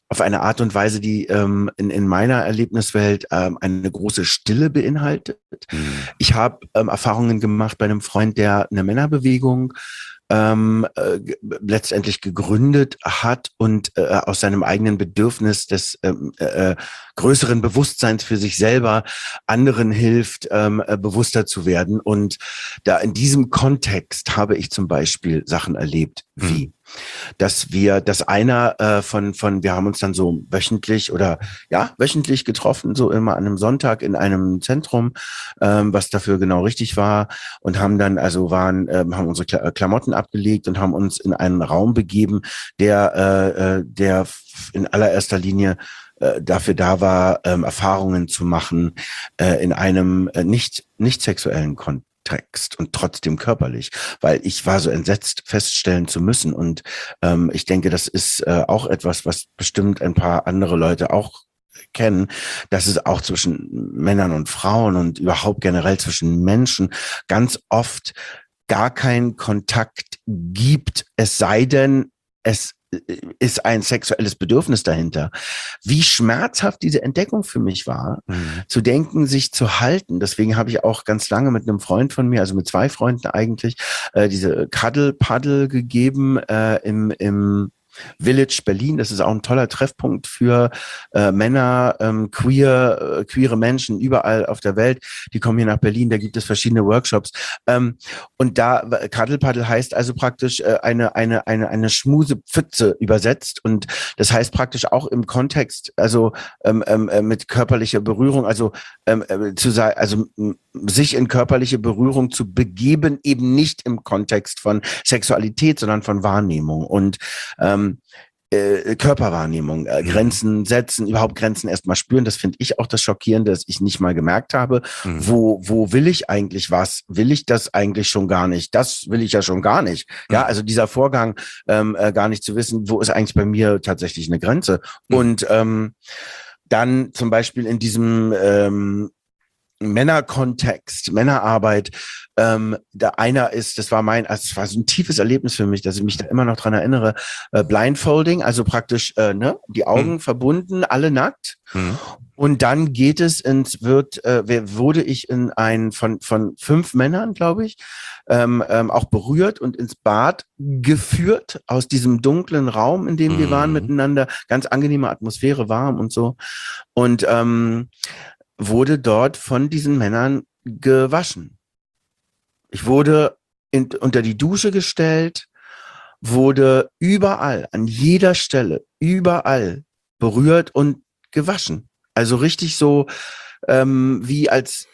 auf eine Art und Weise, die ähm, in, in meiner Erlebniswelt ähm, eine große Stille beinhaltet. Mhm. Ich habe ähm, Erfahrungen gemacht bei einem Freund, der eine Männerbewegung ähm, äh, letztendlich gegründet hat und äh, aus seinem eigenen Bedürfnis des ähm, äh, größeren Bewusstseins für sich selber anderen hilft, ähm, äh, bewusster zu werden. Und da in diesem Kontext habe ich zum Beispiel Sachen erlebt, wie mhm. dass wir, dass einer äh, von, von, wir haben uns dann so wöchentlich oder ja, wöchentlich getroffen, so immer an einem Sonntag in einem Zentrum, ähm, was dafür genau richtig war und haben dann, also waren, äh, haben unsere Kla- Klamotten abgelegt und haben uns in einen Raum begeben, der, äh, der in allererster Linie äh, dafür da war, ähm, Erfahrungen zu machen äh, in einem äh, nicht, nicht sexuellen Kontext. Text und trotzdem körperlich, weil ich war so entsetzt, feststellen zu müssen. Und ähm, ich denke, das ist äh, auch etwas, was bestimmt ein paar andere Leute auch kennen, dass es auch zwischen Männern und Frauen und überhaupt generell zwischen Menschen ganz oft gar keinen Kontakt gibt, es sei denn, es ist ein sexuelles Bedürfnis dahinter. Wie schmerzhaft diese Entdeckung für mich war, mhm. zu denken, sich zu halten. Deswegen habe ich auch ganz lange mit einem Freund von mir, also mit zwei Freunden eigentlich, äh, diese Cuddle-Paddle gegeben äh, im, im Village Berlin. Das ist auch ein toller Treffpunkt für äh, Männer, ähm, queer, äh, queere Menschen überall auf der Welt. Die kommen hier nach Berlin, da gibt es verschiedene Workshops. Ähm, und da, Cuddle Paddle heißt also praktisch äh, eine, eine, eine, eine Schmusepfütze übersetzt. Und das heißt praktisch auch im Kontext, also ähm, ähm, mit körperlicher Berührung, also ähm, äh, zu sagen, also m- sich in körperliche Berührung zu begeben, eben nicht im Kontext von Sexualität, sondern von Wahrnehmung und ähm, äh, Körperwahrnehmung, äh, Grenzen setzen, überhaupt Grenzen erstmal spüren. Das finde ich auch das Schockierende, dass ich nicht mal gemerkt habe, mhm. wo wo will ich eigentlich was? Will ich das eigentlich schon gar nicht? Das will ich ja schon gar nicht. Mhm. Ja, also dieser Vorgang, ähm, äh, gar nicht zu wissen, wo ist eigentlich bei mir tatsächlich eine Grenze? Mhm. Und ähm, dann zum Beispiel in diesem ähm, Männerkontext, Männerarbeit, ähm, da einer ist, das war mein, also es war so ein tiefes Erlebnis für mich, dass ich mich da immer noch dran erinnere, äh, Blindfolding, also praktisch äh, ne, die Augen hm. verbunden, alle nackt. Hm. Und dann geht es ins, wird, äh, wurde ich in ein, von, von fünf Männern, glaube ich, ähm, ähm, auch berührt und ins Bad geführt aus diesem dunklen Raum, in dem hm. wir waren miteinander, ganz angenehme Atmosphäre, warm und so. Und ähm, wurde dort von diesen Männern gewaschen. Ich wurde in, unter die Dusche gestellt, wurde überall, an jeder Stelle, überall berührt und gewaschen. Also richtig so, ähm, wie als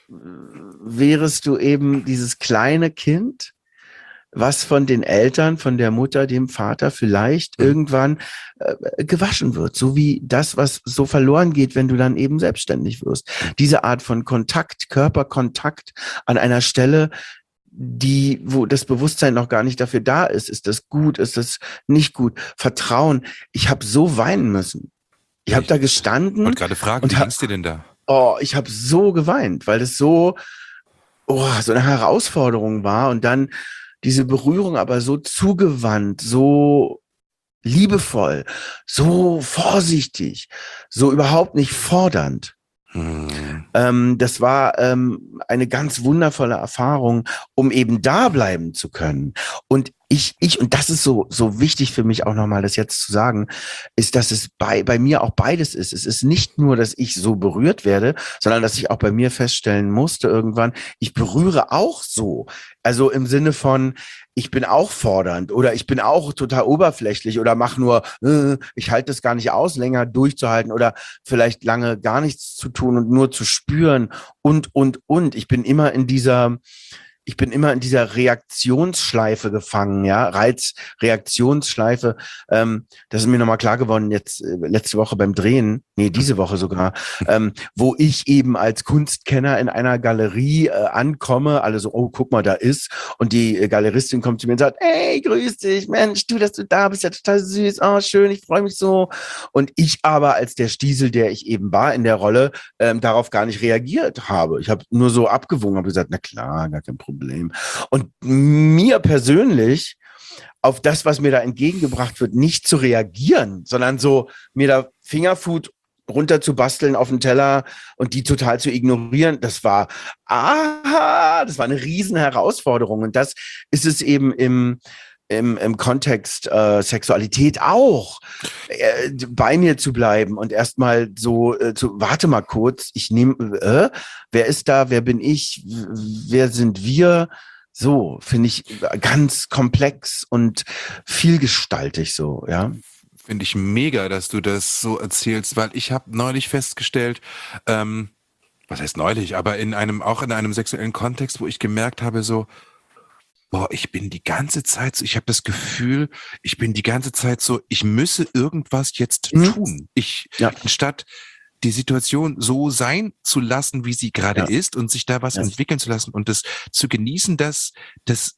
wärest du eben dieses kleine Kind, was von den Eltern, von der Mutter, dem Vater vielleicht mhm. irgendwann äh, gewaschen wird. So wie das, was so verloren geht, wenn du dann eben selbstständig wirst. Mhm. Diese Art von Kontakt, Körperkontakt an einer Stelle, die, wo das Bewusstsein noch gar nicht dafür da ist. Ist das gut? Ist das nicht gut? Vertrauen. Ich habe so weinen müssen. Ich habe da gestanden. Ich wollte gerade fragen, wie ging's dir denn da? Oh, ich habe so geweint, weil das so, oh, so eine Herausforderung war. Und dann diese Berührung aber so zugewandt, so liebevoll, so vorsichtig, so überhaupt nicht fordernd. Hm. Ähm, das war ähm, eine ganz wundervolle Erfahrung, um eben da bleiben zu können. Und ich, ich, und das ist so, so wichtig für mich auch nochmal, das jetzt zu sagen, ist, dass es bei, bei mir auch beides ist. Es ist nicht nur, dass ich so berührt werde, sondern dass ich auch bei mir feststellen musste irgendwann, ich berühre auch so. Also im Sinne von, ich bin auch fordernd oder ich bin auch total oberflächlich oder mache nur, äh, ich halte das gar nicht aus, länger durchzuhalten oder vielleicht lange gar nichts zu tun und nur zu spüren und, und, und. Ich bin immer in dieser, ich bin immer in dieser Reaktionsschleife gefangen, ja, Reiz-Reaktionsschleife. Ähm, das ist mir nochmal klar geworden jetzt äh, letzte Woche beim Drehen, nee, diese Woche sogar, ähm, wo ich eben als Kunstkenner in einer Galerie äh, ankomme, alle so, oh, guck mal, da ist, und die äh, Galeristin kommt zu mir und sagt, hey, grüß dich, Mensch, du, dass du da bist, ja total süß, oh, schön, ich freue mich so. Und ich aber als der Stiesel, der ich eben war in der Rolle, ähm, darauf gar nicht reagiert habe. Ich habe nur so abgewogen, habe gesagt, na klar, gar kein Problem. Problem. Und mir persönlich auf das, was mir da entgegengebracht wird, nicht zu reagieren, sondern so mir da Fingerfood runter zu basteln auf den Teller und die total zu ignorieren, das war, aha, das war eine riesen Herausforderung. Und das ist es eben im, im, im Kontext äh, Sexualität auch, äh, bei mir zu bleiben und erstmal so, äh, zu, warte mal kurz, ich nehme, äh, wer ist da, wer bin ich, wer sind wir? So, finde ich ganz komplex und vielgestaltig so, ja. Finde ich mega, dass du das so erzählst, weil ich habe neulich festgestellt, ähm, was heißt neulich, aber in einem, auch in einem sexuellen Kontext, wo ich gemerkt habe, so, boah, ich bin die ganze Zeit so, ich habe das Gefühl, ich bin die ganze Zeit so, ich müsse irgendwas jetzt Mhm. tun. Ich, Ja. anstatt die Situation so sein zu lassen, wie sie gerade Ja. ist und sich da was Ja. entwickeln zu lassen und das zu genießen, dass, dass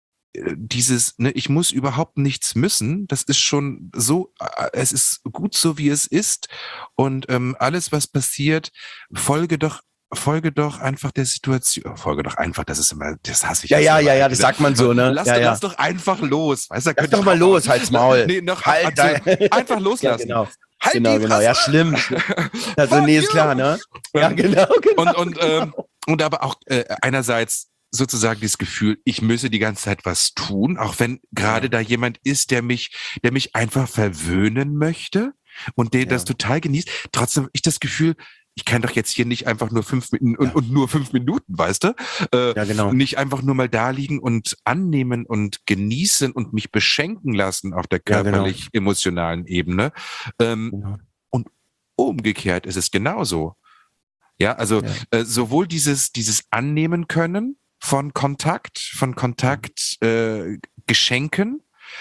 dieses, ne, ich muss überhaupt nichts müssen, das ist schon so, äh, es ist gut so, wie es ist und ähm, alles, was passiert, folge doch Folge doch einfach der Situation, folge doch einfach, das ist immer, das hasse ich. Ja, jetzt ja, immer ja, ja, eigentlich, das sagt man so, ne? Lass, Ja, doch, ja. lass doch einfach los, weißt du? Lass doch mal los, halt's Maul. Nee, noch Halt also, dein- einfach loslassen. Ja, genau. Halt Genau, die genau. Ja, Fresse! schlimm. Also, Fuck nee, ist you! klar, ne? Ja, Ähm, genau, genau. Und, und, ähm, und aber auch äh, einerseits sozusagen dieses Gefühl, ich müsse die ganze Zeit was tun, auch wenn gerade Ja. da jemand ist, der mich, der mich einfach verwöhnen möchte und der Ja. das total genießt. Trotzdem habe ich das Gefühl, ich kann doch jetzt hier nicht einfach nur fünf Minuten und, Ja. und nur fünf Minuten, weißt du? Äh, Ja, genau. Nicht einfach nur mal da liegen und annehmen und genießen und mich beschenken lassen auf der Ja, genau. körperlich-emotionalen Ebene. Ähm, Genau. Umgekehrt ist es genauso. Ja, also Ja. äh, sowohl dieses dieses Annehmen können von Kontakt, von Kontakt äh, Geschenken,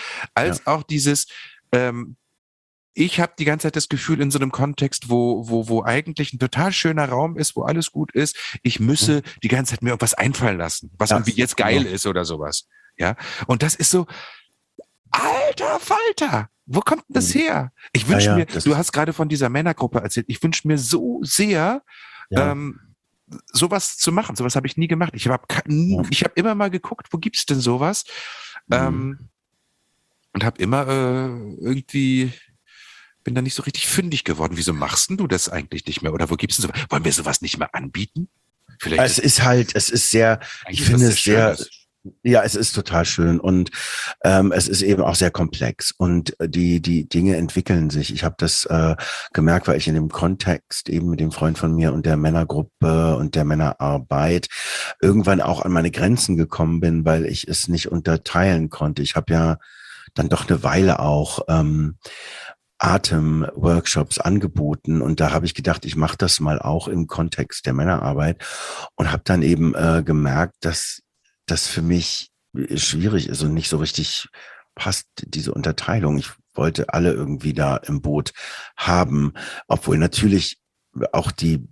als auch dieses ähm, ich habe die ganze Zeit das Gefühl in so einem Kontext, wo wo wo eigentlich ein total schöner Raum ist, wo alles gut ist, ich müsse die ganze Zeit mir irgendwas einfallen lassen, was Ja, irgendwie jetzt geil genau. ist oder sowas. Ja, und das ist so, alter Falter, wo kommt denn das Mhm. her? Ich Ja, wünsche ja, mir, das- du hast gerade von dieser Männergruppe erzählt, ich wünsche mir so sehr, Ja. ähm, sowas zu machen. Sowas habe ich nie gemacht. Ich habe nie, Ja. ich habe immer mal geguckt, wo gibt's denn sowas? Mhm. Ähm, und habe immer äh, irgendwie bin da nicht so richtig fündig geworden. Wieso machst denn du das eigentlich nicht mehr? Oder wo gibt's denn sowas? Wollen wir sowas nicht mehr anbieten? Vielleicht Es ist halt, es ist sehr, eigentlich ich was finde es sehr, Schönes. ja, es ist total schön und ähm, es ist eben auch sehr komplex und die die Dinge entwickeln sich. Ich habe das äh, gemerkt, weil ich in dem Kontext eben mit dem Freund von mir und der Männergruppe und der Männerarbeit irgendwann auch an meine Grenzen gekommen bin, weil ich es nicht unterteilen konnte. Ich habe ja dann doch eine Weile auch ähm, Atemworkshops angeboten und da habe ich gedacht, ich mache das mal auch im Kontext der Männerarbeit und habe dann eben äh, gemerkt, dass das für mich schwierig ist und nicht so richtig passt, diese Unterteilung. Ich wollte alle irgendwie da im Boot haben, obwohl natürlich auch die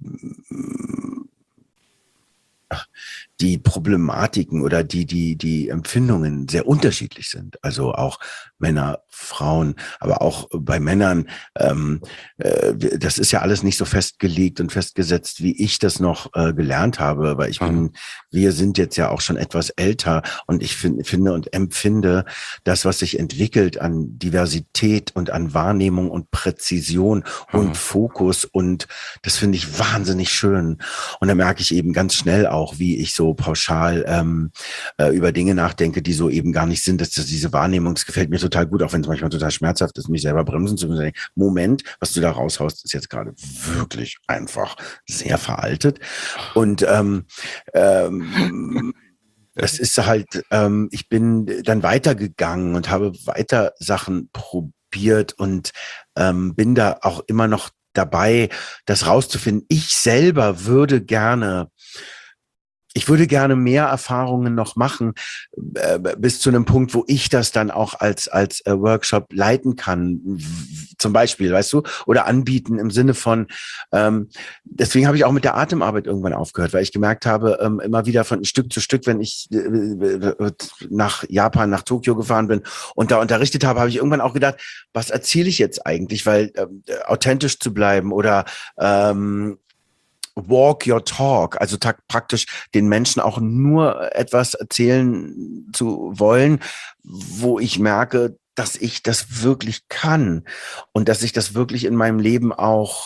die Problematiken oder die, die, die Empfindungen sehr unterschiedlich sind. Also auch Männer, Frauen, aber auch bei Männern, ähm, äh, das ist ja alles nicht so festgelegt und festgesetzt, wie ich das noch äh, gelernt habe, weil ich Mhm. bin, wir sind jetzt ja auch schon etwas älter und ich find, finde und empfinde das, was sich entwickelt an Diversität und an Wahrnehmung und Präzision Mhm. und Fokus und das finde ich wahnsinnig schön. Und da merke ich eben ganz schnell auch, wie ich so pauschal ähm, äh, über Dinge nachdenke, die so eben gar nicht sind. Dass das, diese Wahrnehmung, das gefällt mir total gut, auch wenn es manchmal total schmerzhaft ist, mich selber bremsen zu müssen. Moment, was du da raushaust, ist jetzt gerade wirklich einfach sehr veraltet. Und ähm, ähm, das ist halt, ähm, ich bin dann weitergegangen und habe weiter Sachen probiert und ähm, bin da auch immer noch dabei, das rauszufinden. Ich selber würde gerne Ich würde gerne mehr Erfahrungen noch machen, äh, bis zu einem Punkt, wo ich das dann auch als als äh, Workshop leiten kann, w- zum Beispiel, weißt du, oder anbieten im Sinne von, ähm, deswegen habe ich auch mit der Atemarbeit irgendwann aufgehört, weil ich gemerkt habe, ähm, immer wieder von Stück zu Stück, wenn ich äh, nach Japan, nach Tokio gefahren bin und da unterrichtet habe, habe ich irgendwann auch gedacht, was erzähle ich jetzt eigentlich, weil ähm, authentisch zu bleiben oder ähm, walk your talk, also tak- praktisch den Menschen auch nur etwas erzählen zu wollen, wo ich merke, dass ich das wirklich kann und dass ich das wirklich in meinem Leben auch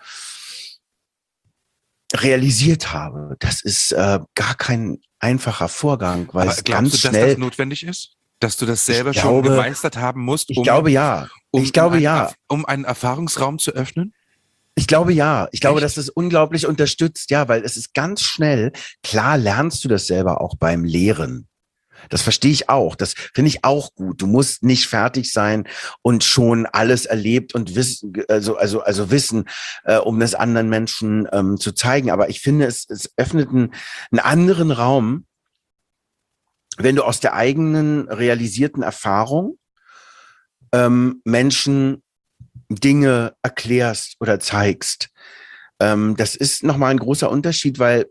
realisiert habe. Das ist äh, gar kein einfacher Vorgang, weil Aber es glaubst ganz du, dass schnell, das notwendig ist? Dass du das selber ich schon glaube, gemeistert haben musst, ich um, glaube ja, um, ich in glaube einen, ja. um einen Erfahrungsraum zu öffnen? Ich glaube ja. Ich glaube, dass Echt? das unglaublich unterstützt, ja, weil es ist ganz schnell. Klar lernst du das selber auch beim Lehren. Das verstehe ich auch. Das finde ich auch gut. Du musst nicht fertig sein und schon alles erlebt und wissen, also, also, also wissen, äh, um das anderen Menschen ähm, zu zeigen. Aber ich finde, es, es öffnet einen, einen anderen Raum, wenn du aus der eigenen realisierten Erfahrung ähm, Menschen Dinge erklärst oder zeigst. Ähm, das ist nochmal ein großer Unterschied, weil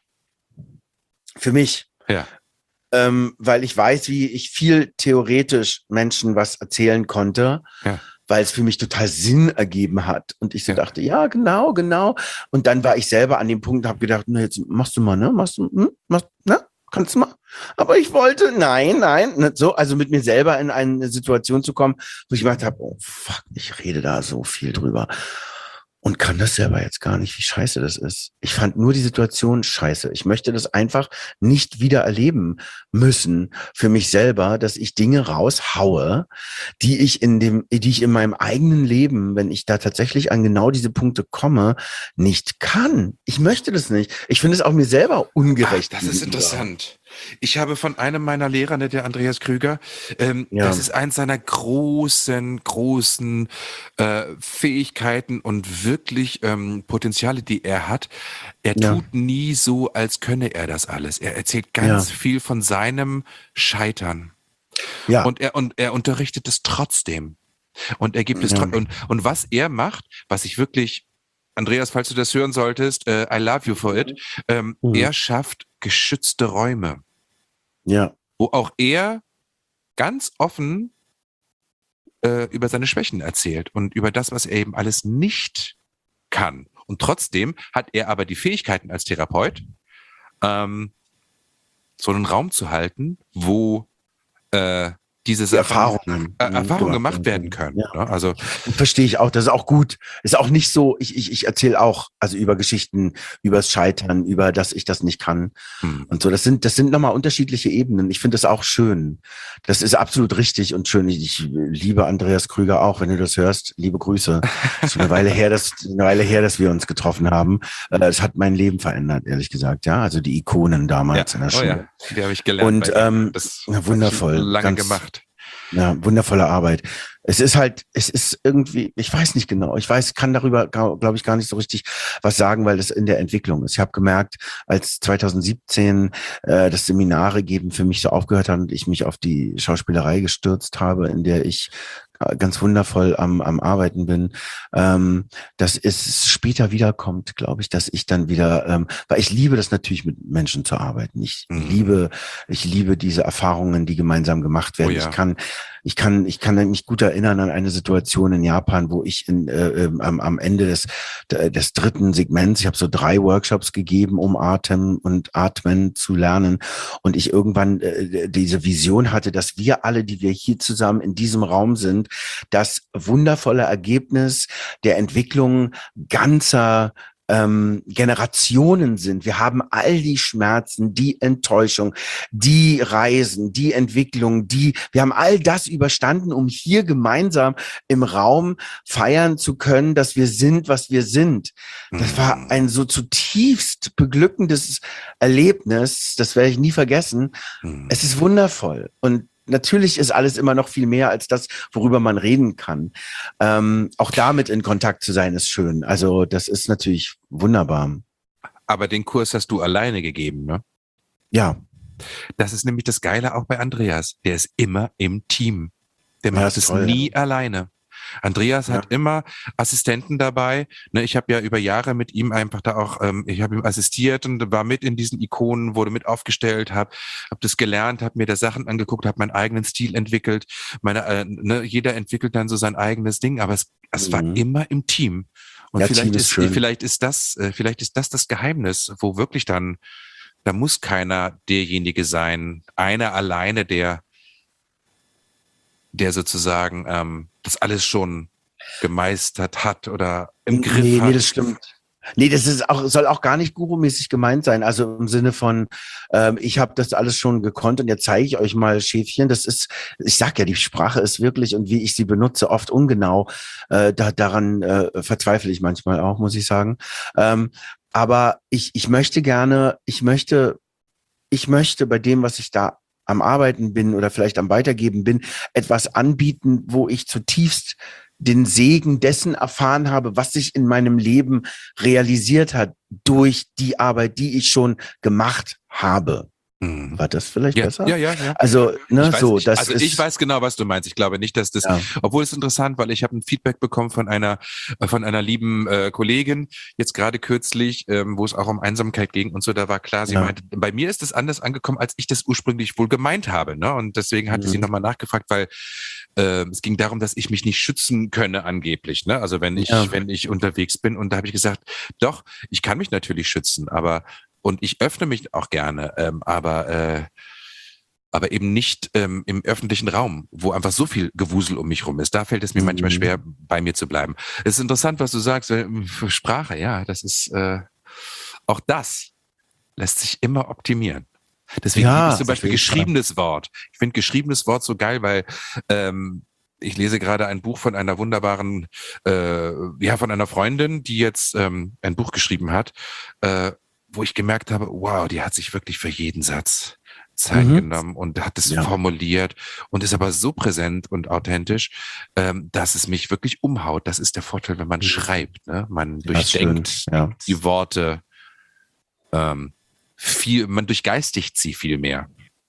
für mich, Ja. ähm, weil ich weiß, wie ich viel theoretisch Menschen was erzählen konnte, Ja. weil es für mich total Sinn ergeben hat. Und ich so Ja. dachte, ja, genau, genau. Und dann war ich selber an dem Punkt und habe gedacht, na, jetzt machst du mal, ne? Machst du, hm? Machst, ne? Kannst du mal? Aber ich wollte, nein, nein, nicht so, also mit mir selber in eine Situation zu kommen, wo ich gedacht habe, oh fuck, ich rede da so viel drüber und kann das selber jetzt gar nicht, wie scheiße das ist. Ich fand nur die Situation scheiße. Ich möchte das einfach nicht wieder erleben müssen für mich selber, dass ich Dinge raushaue, die ich in dem, die ich in meinem eigenen Leben, wenn ich da tatsächlich an genau diese Punkte komme, nicht kann. Ich möchte das nicht. Ich finde es auch mir selber ungerecht. Ach, das ist gegenüber. interessant. Ich habe von einem meiner Lehrer, ne, der Andreas Krüger, ähm, Ja. das ist eins seiner großen, großen äh, Fähigkeiten und wirklich ähm, Potenziale, die er hat. Er Ja. tut nie so, als könne er das alles. Er erzählt ganz Ja. viel von seinem Scheitern. Ja. Und er, und er unterrichtet es trotzdem. Und er gibt es Ja. tro- und, und was er macht, was ich wirklich, Andreas, falls du das hören solltest, äh, I love you for it, ähm, Mhm. er schafft geschützte Räume, Ja. wo auch er ganz offen äh, über seine Schwächen erzählt und über das, was er eben alles nicht kann. Und trotzdem hat er aber die Fähigkeiten als Therapeut, ähm, so einen Raum zu halten, wo äh, diese Die Sachen, Erfahrungen, äh, mhm, Erfahrungen gemacht gemacht werden werden können. können. Ja. Ne? Also Verstehe ich auch. Das ist auch gut. Ist auch nicht so, ich, ich, ich erzähle auch, also über Geschichten, übers Scheitern, über dass ich das nicht kann. hm. Und so, das sind, das sind nochmal unterschiedliche Ebenen. Ich finde das auch schön. Das ist absolut richtig und schön. Ich, ich liebe Andreas Krüger auch, wenn du das hörst. Liebe Grüße. Es ist eine Weile her, dass, eine Weile her, dass wir uns getroffen haben. Es hat mein Leben verändert, ehrlich gesagt. Ja, also die Ikonen damals Ja. in der Oh Schule. ja, die habe ich gelernt. Und bei ihm. ähm, das ja, wundervoll. hab ich lange Ganz, gemacht. Ja, wundervolle Arbeit. Es ist halt, es ist irgendwie, ich weiß nicht genau, ich weiß, kann darüber, glaube ich, gar nicht so richtig was sagen, weil das in der Entwicklung ist. Ich habe gemerkt, als zwanzig siebzehn äh, das Seminare geben für mich so aufgehört hat und ich mich auf die Schauspielerei gestürzt habe, in der ich ganz wundervoll am, am Arbeiten bin, ähm, dass es später wiederkommt, glaube ich, dass ich dann wieder, ähm, weil ich liebe das natürlich mit Menschen zu arbeiten. Ich Mhm. liebe, ich liebe diese Erfahrungen, die gemeinsam gemacht werden. Oh ja. Ich kann, ich kann, ich kann mich gut erinnern an eine Situation in Japan, wo ich in, äh, ähm, am, am Ende des, des dritten Segments, ich habe so drei Workshops gegeben, um Atem und Atmen zu lernen, und ich irgendwann äh, diese Vision hatte, dass wir alle, die wir hier zusammen in diesem Raum sind, das wundervolle Ergebnis der Entwicklung ganzer ähm, Generationen sind. Wir haben all die Schmerzen, die Enttäuschung, die Reisen, die Entwicklung, die, wir haben all das überstanden, um hier gemeinsam im Raum feiern zu können, dass wir sind, was wir sind. Das war ein so zutiefst beglückendes Erlebnis, das werde ich nie vergessen. Mhm. Es ist wundervoll. Und natürlich ist alles immer noch viel mehr als das, worüber man reden kann. Ähm, auch damit in Kontakt zu sein, ist schön. Also das ist natürlich wunderbar. Aber den Kurs hast du alleine gegeben, ne? Ja. Das ist nämlich das Geile auch bei Andreas. Der ist immer im Team. Der Ja, macht ist es toll, nie ja. alleine. Andreas Ja. hat immer Assistenten dabei. Ne, ich habe ja über Jahre mit ihm einfach da auch, ähm, ich habe ihm assistiert und war mit in diesen Ikonen, wurde mit aufgestellt, habe hab das gelernt, habe mir da Sachen angeguckt, habe meinen eigenen Stil entwickelt. Meine, äh, ne, jeder entwickelt dann so sein eigenes Ding, aber es, es Mhm. war immer im Team. Und Ja, vielleicht Team ist ist, schön. vielleicht ist das, äh, vielleicht ist das das Geheimnis, wo wirklich dann, da muss keiner derjenige sein, einer alleine, der der sozusagen ähm, das alles schon gemeistert hat oder im Griff nee, hat. Nee, das stimmt. Nee, das ist auch, soll auch gar nicht gurumäßig gemeint sein. Also im Sinne von, ähm, ich habe das alles schon gekonnt und jetzt zeige ich euch mal Schäfchen. Das ist, ich sag ja, die Sprache ist wirklich und wie ich sie benutze, oft ungenau. Äh, da, daran äh, verzweifle ich manchmal auch, muss ich sagen. Ähm, aber ich, ich möchte gerne, ich möchte, ich möchte bei dem, was ich da am Arbeiten bin oder vielleicht am Weitergeben bin, etwas anbieten, wo ich zutiefst den Segen dessen erfahren habe, was sich in meinem Leben realisiert hat durch die Arbeit, die ich schon gemacht habe. Mhm. War das vielleicht ja, besser? Ja, ja, ja. Also, ne, ich weiß, so, ich, das also ist, ich weiß genau, was du meinst. Ich glaube nicht, dass das, ja. obwohl es interessant, weil ich habe ein Feedback bekommen von einer, von einer lieben äh, Kollegin, jetzt gerade kürzlich, ähm, wo es auch um Einsamkeit ging und so, da war klar, sie Ja. meinte, bei mir ist es anders angekommen, als ich das ursprünglich wohl gemeint habe, ne? Und deswegen hatte Mhm. sie nochmal nachgefragt, weil äh, es ging darum, dass ich mich nicht schützen könne angeblich, ne? Also wenn ich, Ja. wenn ich unterwegs bin, und da habe ich gesagt, doch, ich kann mich natürlich schützen, aber und ich öffne mich auch gerne, ähm, aber äh, aber eben nicht ähm, im öffentlichen Raum, wo einfach so viel Gewusel um mich rum ist. Da fällt es mir mhm. manchmal schwer, bei mir zu bleiben. Es ist interessant, was du sagst. Für Sprache, ja, das ist äh, auch das lässt sich immer optimieren. Deswegen Ja, liebe ich zum Beispiel geschriebenes Wort. Ich finde geschriebenes Wort so geil, weil ähm, ich lese gerade ein Buch von einer wunderbaren, äh, ja, von einer Freundin, die jetzt ähm, ein Buch geschrieben hat, äh, wo ich gemerkt habe, wow, die hat sich wirklich für jeden Satz Zeit mhm. genommen und hat es ja. formuliert und ist aber so präsent und authentisch, ähm, dass es mich wirklich umhaut. Das ist der Vorteil, wenn man mhm. schreibt. Ne? Man ja, durchdenkt ja. die Worte, ähm, viel, man durchgeistigt sie viel mehr.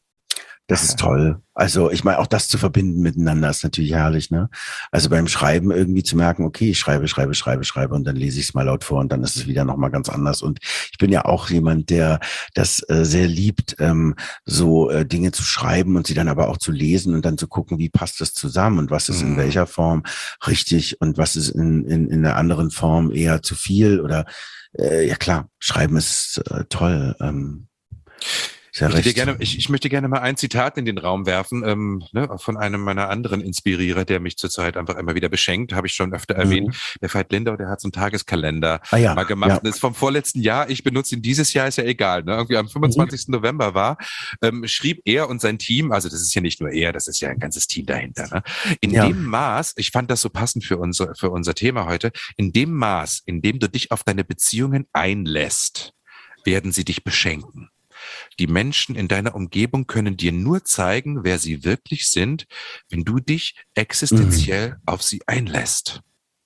Das ist toll. Also ich meine, auch das zu verbinden miteinander ist natürlich herrlich, ne? Also beim Schreiben irgendwie zu merken, okay, ich schreibe, schreibe, schreibe, schreibe und dann lese ich es mal laut vor und dann ist es wieder nochmal ganz anders. Und ich bin ja auch jemand, der das äh, sehr liebt, ähm, so äh, Dinge zu schreiben und sie dann aber auch zu lesen und dann zu gucken, wie passt das zusammen und was ist in welcher Form richtig und was ist in, in, in einer anderen Form eher zu viel oder äh, ja klar, Schreiben ist äh, toll. Ähm, Ich möchte, dir gerne, ich, ich möchte gerne mal ein Zitat in den Raum werfen, ähm, ne, von einem meiner anderen Inspirierer, der mich zurzeit einfach immer wieder beschenkt, habe ich schon öfter erwähnt. Mhm. Der Veit Lindau, der hat so einen Tageskalender ah, ja. mal gemacht. Ja. Das ist vom vorletzten Jahr. Ich benutze ihn dieses Jahr, ist ja egal. Ne? Irgendwie am fünfundzwanzigsten Mhm. November war, ähm, schrieb er und sein Team, also das ist ja nicht nur er, das ist ja ein ganzes Team dahinter. Ne? In ja. dem Maß, ich fand das so passend für unser, für unser Thema heute, in dem Maß, in dem du dich auf deine Beziehungen einlässt, werden sie dich beschenken. Die Menschen in deiner Umgebung können dir nur zeigen, wer sie wirklich sind, wenn du dich existenziell mhm. auf sie einlässt.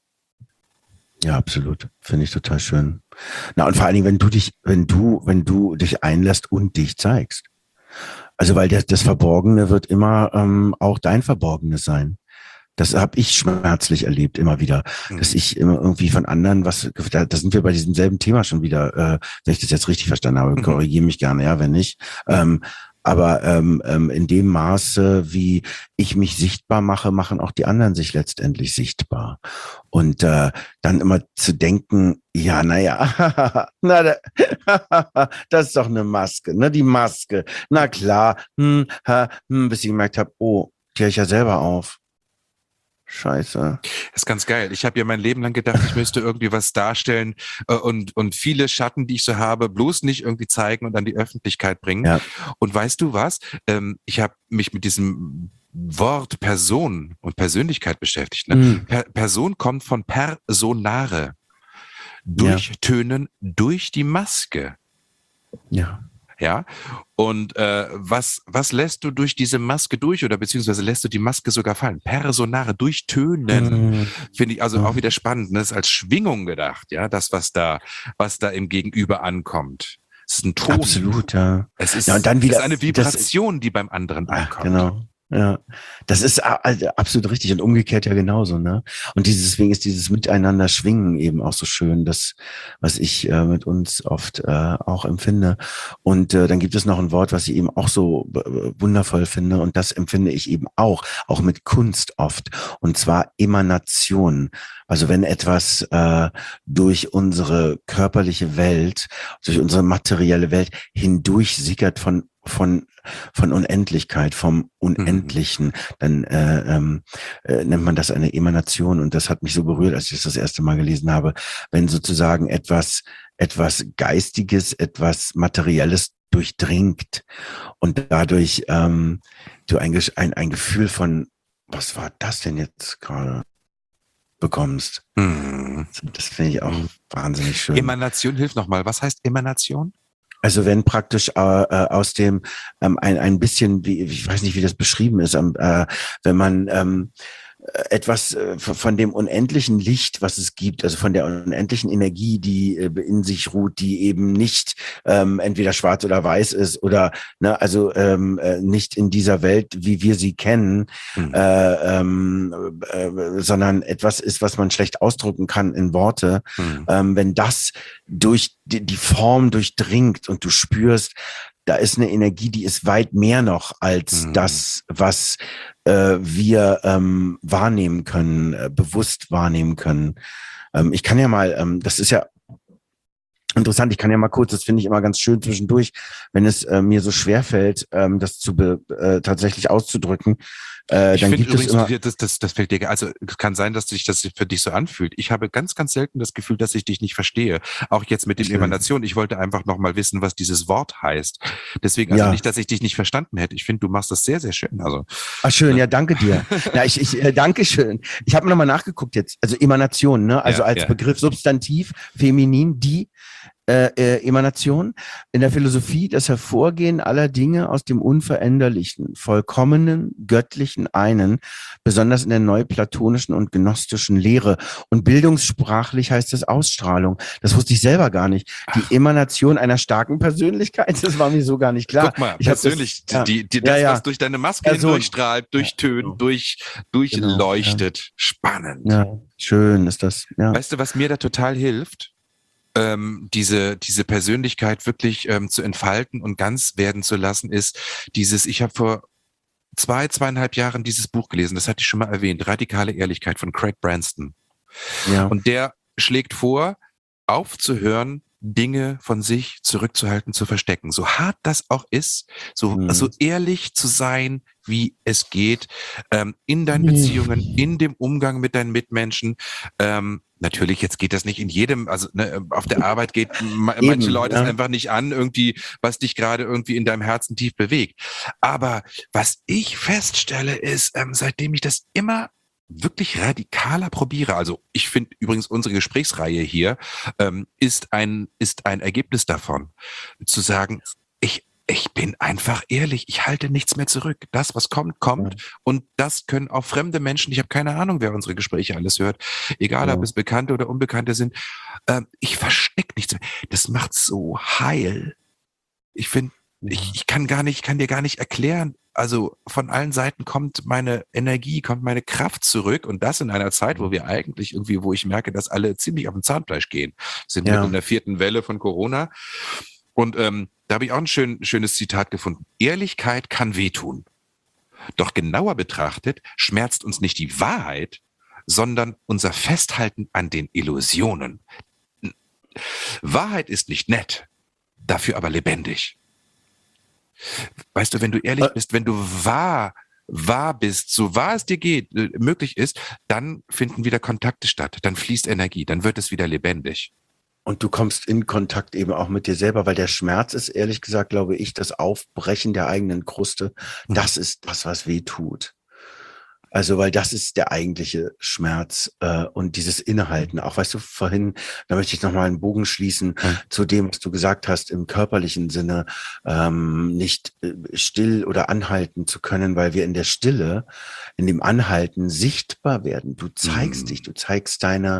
Ja, absolut. Finde ich total schön. Na, und vor allen Dingen, wenn du dich, wenn du, wenn du dich einlässt und dich zeigst. Also, weil das, das Verborgene wird immer ähm, auch dein Verborgenes sein. Das habe ich schmerzlich erlebt, immer wieder, mhm. dass ich immer irgendwie von anderen was, da, da sind wir bei diesem selben Thema schon wieder, äh, wenn ich das jetzt richtig verstanden habe, mhm. korrigiere mich gerne, ja, wenn nicht. Ähm, aber ähm, ähm, in dem Maße, wie ich mich sichtbar mache, machen auch die anderen sich letztendlich sichtbar. Und äh, dann immer zu denken, ja, naja, na, da, das ist doch eine Maske, ne, die Maske. Na klar, hm, ha, hm, bis ich gemerkt habe, oh, die habe ich ja selber auf. Scheiße. Das ist ganz geil. Ich habe ja mein Leben lang gedacht, ich müsste irgendwie was darstellen äh, und und viele Schatten, die ich so habe, bloß nicht irgendwie zeigen und an die Öffentlichkeit bringen. Ja. Und weißt du was? Ähm, ich habe mich mit diesem Wort Person und Persönlichkeit beschäftigt. Ne? Mhm. Per- Person kommt von personare. Durchtönen ja. durch die Maske. Ja. Ja, und äh, was was lässt du durch diese Maske durch oder beziehungsweise lässt du die Maske sogar fallen? Personare, durchtönen, mhm. finde ich also mhm. auch wieder spannend. Ne? Das ist als Schwingung gedacht, ja, das was da was da im Gegenüber ankommt. Es ist ein Ton. Absolut, ja. Es ist, ja, und dann wieder, es ist eine Vibration, das, die beim anderen ankommt. Genau. Ja, das ist also absolut richtig und umgekehrt ja genauso, ne? Und dieses, deswegen ist dieses Miteinander schwingen eben auch so schön, das, was ich äh, mit uns oft äh, auch empfinde. Und äh, dann gibt es noch ein Wort, was ich eben auch so äh, wundervoll finde und das empfinde ich eben auch, auch mit Kunst oft. Und zwar Emanation. Also wenn etwas äh, durch unsere körperliche Welt, durch unsere materielle Welt hindurch sickert von von, von Unendlichkeit, vom Unendlichen, dann äh, ähm, äh, nennt man das eine Emanation. Und das hat mich so berührt, als ich das das erste Mal gelesen habe, wenn sozusagen etwas, etwas Geistiges, etwas Materielles durchdringt und dadurch ähm, du ein, ein, ein Gefühl von, was war das denn jetzt gerade, bekommst. Mhm. Das finde ich auch wahnsinnig schön. Emanation, hilft nochmal. Was heißt Emanation? Also wenn praktisch äh, aus dem ähm, ein ein bisschen, wie ich weiß nicht, wie das beschrieben ist, ähm, äh, wenn man ähm, etwas äh, von dem unendlichen Licht, was es gibt, also von der unendlichen Energie, die äh, in sich ruht, die eben nicht ähm, entweder schwarz oder weiß ist oder ne, also ähm, äh, nicht in dieser Welt, wie wir sie kennen, mhm. äh, ähm, äh, sondern etwas ist, was man schlecht ausdrücken kann in Worte. Mhm. Ähm, wenn das durch die, die Form durchdringt und du spürst, da ist eine Energie, die ist weit mehr noch als mhm. das, was äh, wir ähm, wahrnehmen können, äh, bewusst wahrnehmen können. Ähm, ich kann ja mal, ähm, das ist ja interessant, ich kann ja mal kurz, das finde ich immer ganz schön zwischendurch, wenn es äh, mir so schwerfällt, ähm, das zu be, äh, tatsächlich auszudrücken. Äh, ich dann finde gibt es immer, das, das, das fällt dir, also es kann sein, dass sich das für dich so anfühlt. Ich habe ganz, ganz selten das Gefühl, dass ich dich nicht verstehe. Auch jetzt mit dem schön. Emanation. Ich wollte einfach noch mal wissen, was dieses Wort heißt. Deswegen, also ja. nicht, dass ich dich nicht verstanden hätte. Ich finde, du machst das sehr, sehr schön. Also. Ach schön, ja, danke dir. Ja, ich, ich äh, danke schön. Ich habe nochmal nachgeguckt jetzt. Also Emanation, ne? Also ja, als ja. Begriff Substantiv, feminin, die Äh, äh, Emanation, in der Philosophie das Hervorgehen aller Dinge aus dem Unveränderlichen, vollkommenen, göttlichen Einen, besonders in der neuplatonischen und gnostischen Lehre. Und bildungssprachlich heißt es Ausstrahlung. Das wusste ich selber gar nicht. Die Ach. Emanation einer starken Persönlichkeit, das war mir so gar nicht klar. Guck mal, ich persönlich, das, ja. die, die, das, ja, ja. was durch deine Maske Person. durchstrahlt, durchtönt, ja. durch, durchleuchtet. Genau, ja. Spannend. Ja, schön ist das. Ja. Weißt du, was mir da total hilft? Ähm, diese diese Persönlichkeit wirklich ähm, zu entfalten und ganz werden zu lassen, ist dieses, ich habe vor zwei, zweieinhalb Jahren dieses Buch gelesen, das hatte ich schon mal erwähnt, Radikale Ehrlichkeit von Craig Branston. Ja. Und der schlägt vor, aufzuhören, Dinge von sich zurückzuhalten, zu verstecken. So hart das auch ist, so, mhm. so ehrlich zu sein, wie es geht, ähm, in deinen Beziehungen, in dem Umgang mit deinen Mitmenschen. Ähm, natürlich, jetzt geht das nicht in jedem, also ne, auf der Arbeit geht ma- Eben, manche Leute ja. es einfach nicht an, irgendwie, was dich gerade irgendwie in deinem Herzen tief bewegt. Aber was ich feststelle, ist, ähm, seitdem ich das immer wirklich radikaler probiere. Also ich finde übrigens unsere Gesprächsreihe hier ähm, ist ein ist ein Ergebnis davon, zu sagen, ich ich bin einfach ehrlich, ich halte nichts mehr zurück. Das, was kommt, kommt. Ja. Und das können auch fremde Menschen, ich habe keine Ahnung, wer unsere Gespräche alles hört, egal ja. ob es Bekannte oder Unbekannte sind, ähm, ich verstecke nichts mehr. Das macht so heil. Ich finde, ja. ich, ich kann gar nicht, kann dir gar nicht erklären, also von allen Seiten kommt meine Energie, kommt meine Kraft zurück und das in einer Zeit, wo wir eigentlich irgendwie, wo ich merke, dass alle ziemlich auf den Zahnfleisch gehen. Wir sind ja. mitten in der vierten Welle von Corona und ähm, da habe ich auch ein schön, schönes Zitat gefunden. Ehrlichkeit kann wehtun. Doch genauer betrachtet schmerzt uns nicht die Wahrheit, sondern unser Festhalten an den Illusionen. Wahrheit ist nicht nett, dafür aber lebendig. Weißt du, wenn du ehrlich bist, wenn du wahr, wahr bist, so wahr es dir geht, äh, möglich ist, dann finden wieder Kontakte statt, dann fließt Energie, dann wird es wieder lebendig. Und du kommst in Kontakt eben auch mit dir selber, weil der Schmerz ist, ehrlich gesagt, glaube ich, das Aufbrechen der eigenen Kruste, das ist das, was weh tut. Also, weil das ist der eigentliche Schmerz äh, und dieses Innehalten. Auch, weißt du, vorhin, da möchte ich nochmal einen Bogen schließen mhm. zu dem, was du gesagt hast, im körperlichen Sinne, ähm, nicht äh, still oder anhalten zu können, weil wir in der Stille, in dem Anhalten sichtbar werden. Du zeigst mhm. dich, du zeigst deine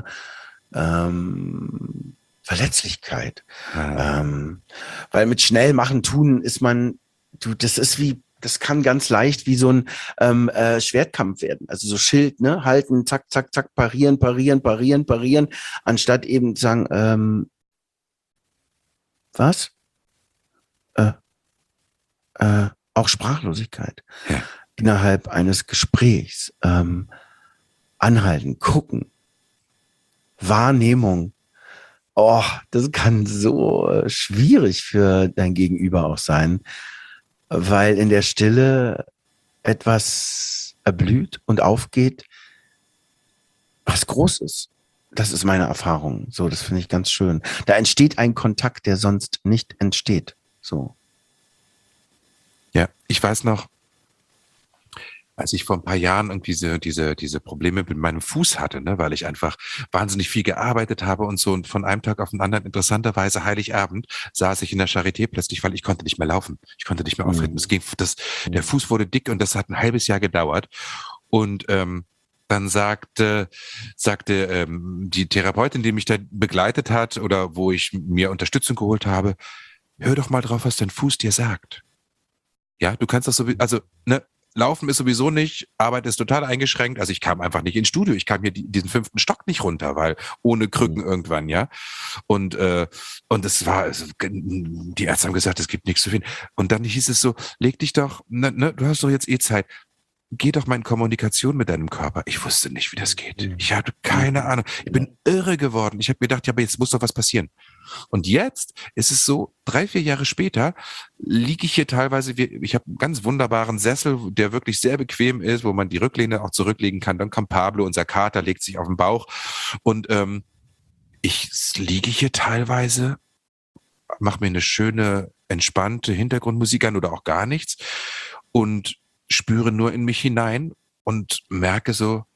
ähm, Verletzlichkeit. Mhm. Ähm, weil mit schnell machen, tun ist man, du, das ist wie, das kann ganz leicht wie so ein ähm, äh, Schwertkampf werden. Also so Schild, ne, halten, zack, zack, zack, parieren, parieren, parieren, parieren, anstatt eben zu sagen, ähm, was? Äh, äh, auch Sprachlosigkeit ja. innerhalb eines Gesprächs. Ähm, anhalten, gucken, Wahrnehmung. Oh, das kann so äh, schwierig für dein Gegenüber auch sein. weil in der Stille etwas erblüht und aufgeht, was groß ist. Das ist meine Erfahrung. So, das finde ich ganz schön. Da entsteht ein Kontakt, der sonst nicht entsteht. So. Ja, ich weiß noch, als ich vor ein paar Jahren irgendwie diese, diese, diese Probleme mit meinem Fuß hatte, ne, weil ich einfach wahnsinnig viel gearbeitet habe und so, und von einem Tag auf den anderen, interessanterweise Heiligabend, saß ich in der Charité plötzlich, weil ich konnte nicht mehr laufen. Ich konnte nicht mehr auftreten. Mhm. Es ging, das, der Fuß wurde dick und das hat ein halbes Jahr gedauert. Und ähm, dann sagte, sagte ähm, die Therapeutin, die mich da begleitet hat oder wo ich mir Unterstützung geholt habe, hör doch mal drauf, was dein Fuß dir sagt. Ja, du kannst das so, also, ne, Laufen ist sowieso nicht, Arbeit ist total eingeschränkt. Also ich kam einfach nicht ins Studio. Ich kam hier die, diesen fünften Stock nicht runter, weil ohne Krücken mhm. irgendwann, ja. Und äh, und es war, also, die Ärzte haben gesagt, es gibt nichts zu finden. Und dann hieß es so, leg dich doch, ne, ne, du hast doch jetzt eh Zeit. Geh doch mal in Kommunikation mit deinem Körper. Ich wusste nicht, wie das geht. Ich hatte keine Ahnung. Ich bin irre geworden. Ich habe gedacht, ja, aber jetzt muss doch was passieren. Und jetzt ist es so, drei, vier Jahre später liege ich hier teilweise, ich habe einen ganz wunderbaren Sessel, der wirklich sehr bequem ist, wo man die Rücklehne auch zurücklegen kann. Dann kommt Pablo, unser Kater, legt sich auf den Bauch. Und ähm, ich liege hier teilweise, mache mir eine schöne, entspannte Hintergrundmusik an oder auch gar nichts und spüre nur in mich hinein und merke so,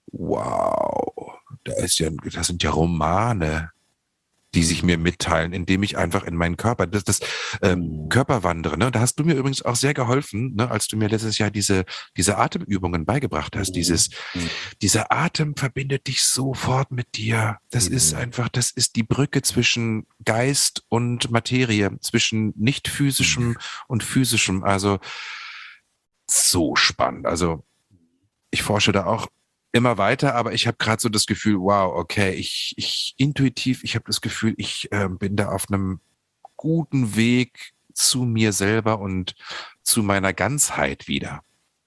wow, da ist ja, das sind ja Romane, die sich mir mitteilen, indem ich einfach in meinen Körper, das, das ähm, Körper wandere. Ne? Da hast du mir übrigens auch sehr geholfen, ne, als du mir letztes Jahr diese diese Atemübungen beigebracht hast. Dieses, dieser Atem verbindet dich sofort mit dir. Das ist einfach, das ist die Brücke zwischen Geist und Materie, zwischen nicht physischem und physischem. Also so spannend. Also ich forsche da auch immer weiter, aber ich habe gerade so das Gefühl, wow, okay, ich, ich intuitiv, ich habe das Gefühl, ich äh, bin da auf einem guten Weg zu mir selber und zu meiner Ganzheit wieder.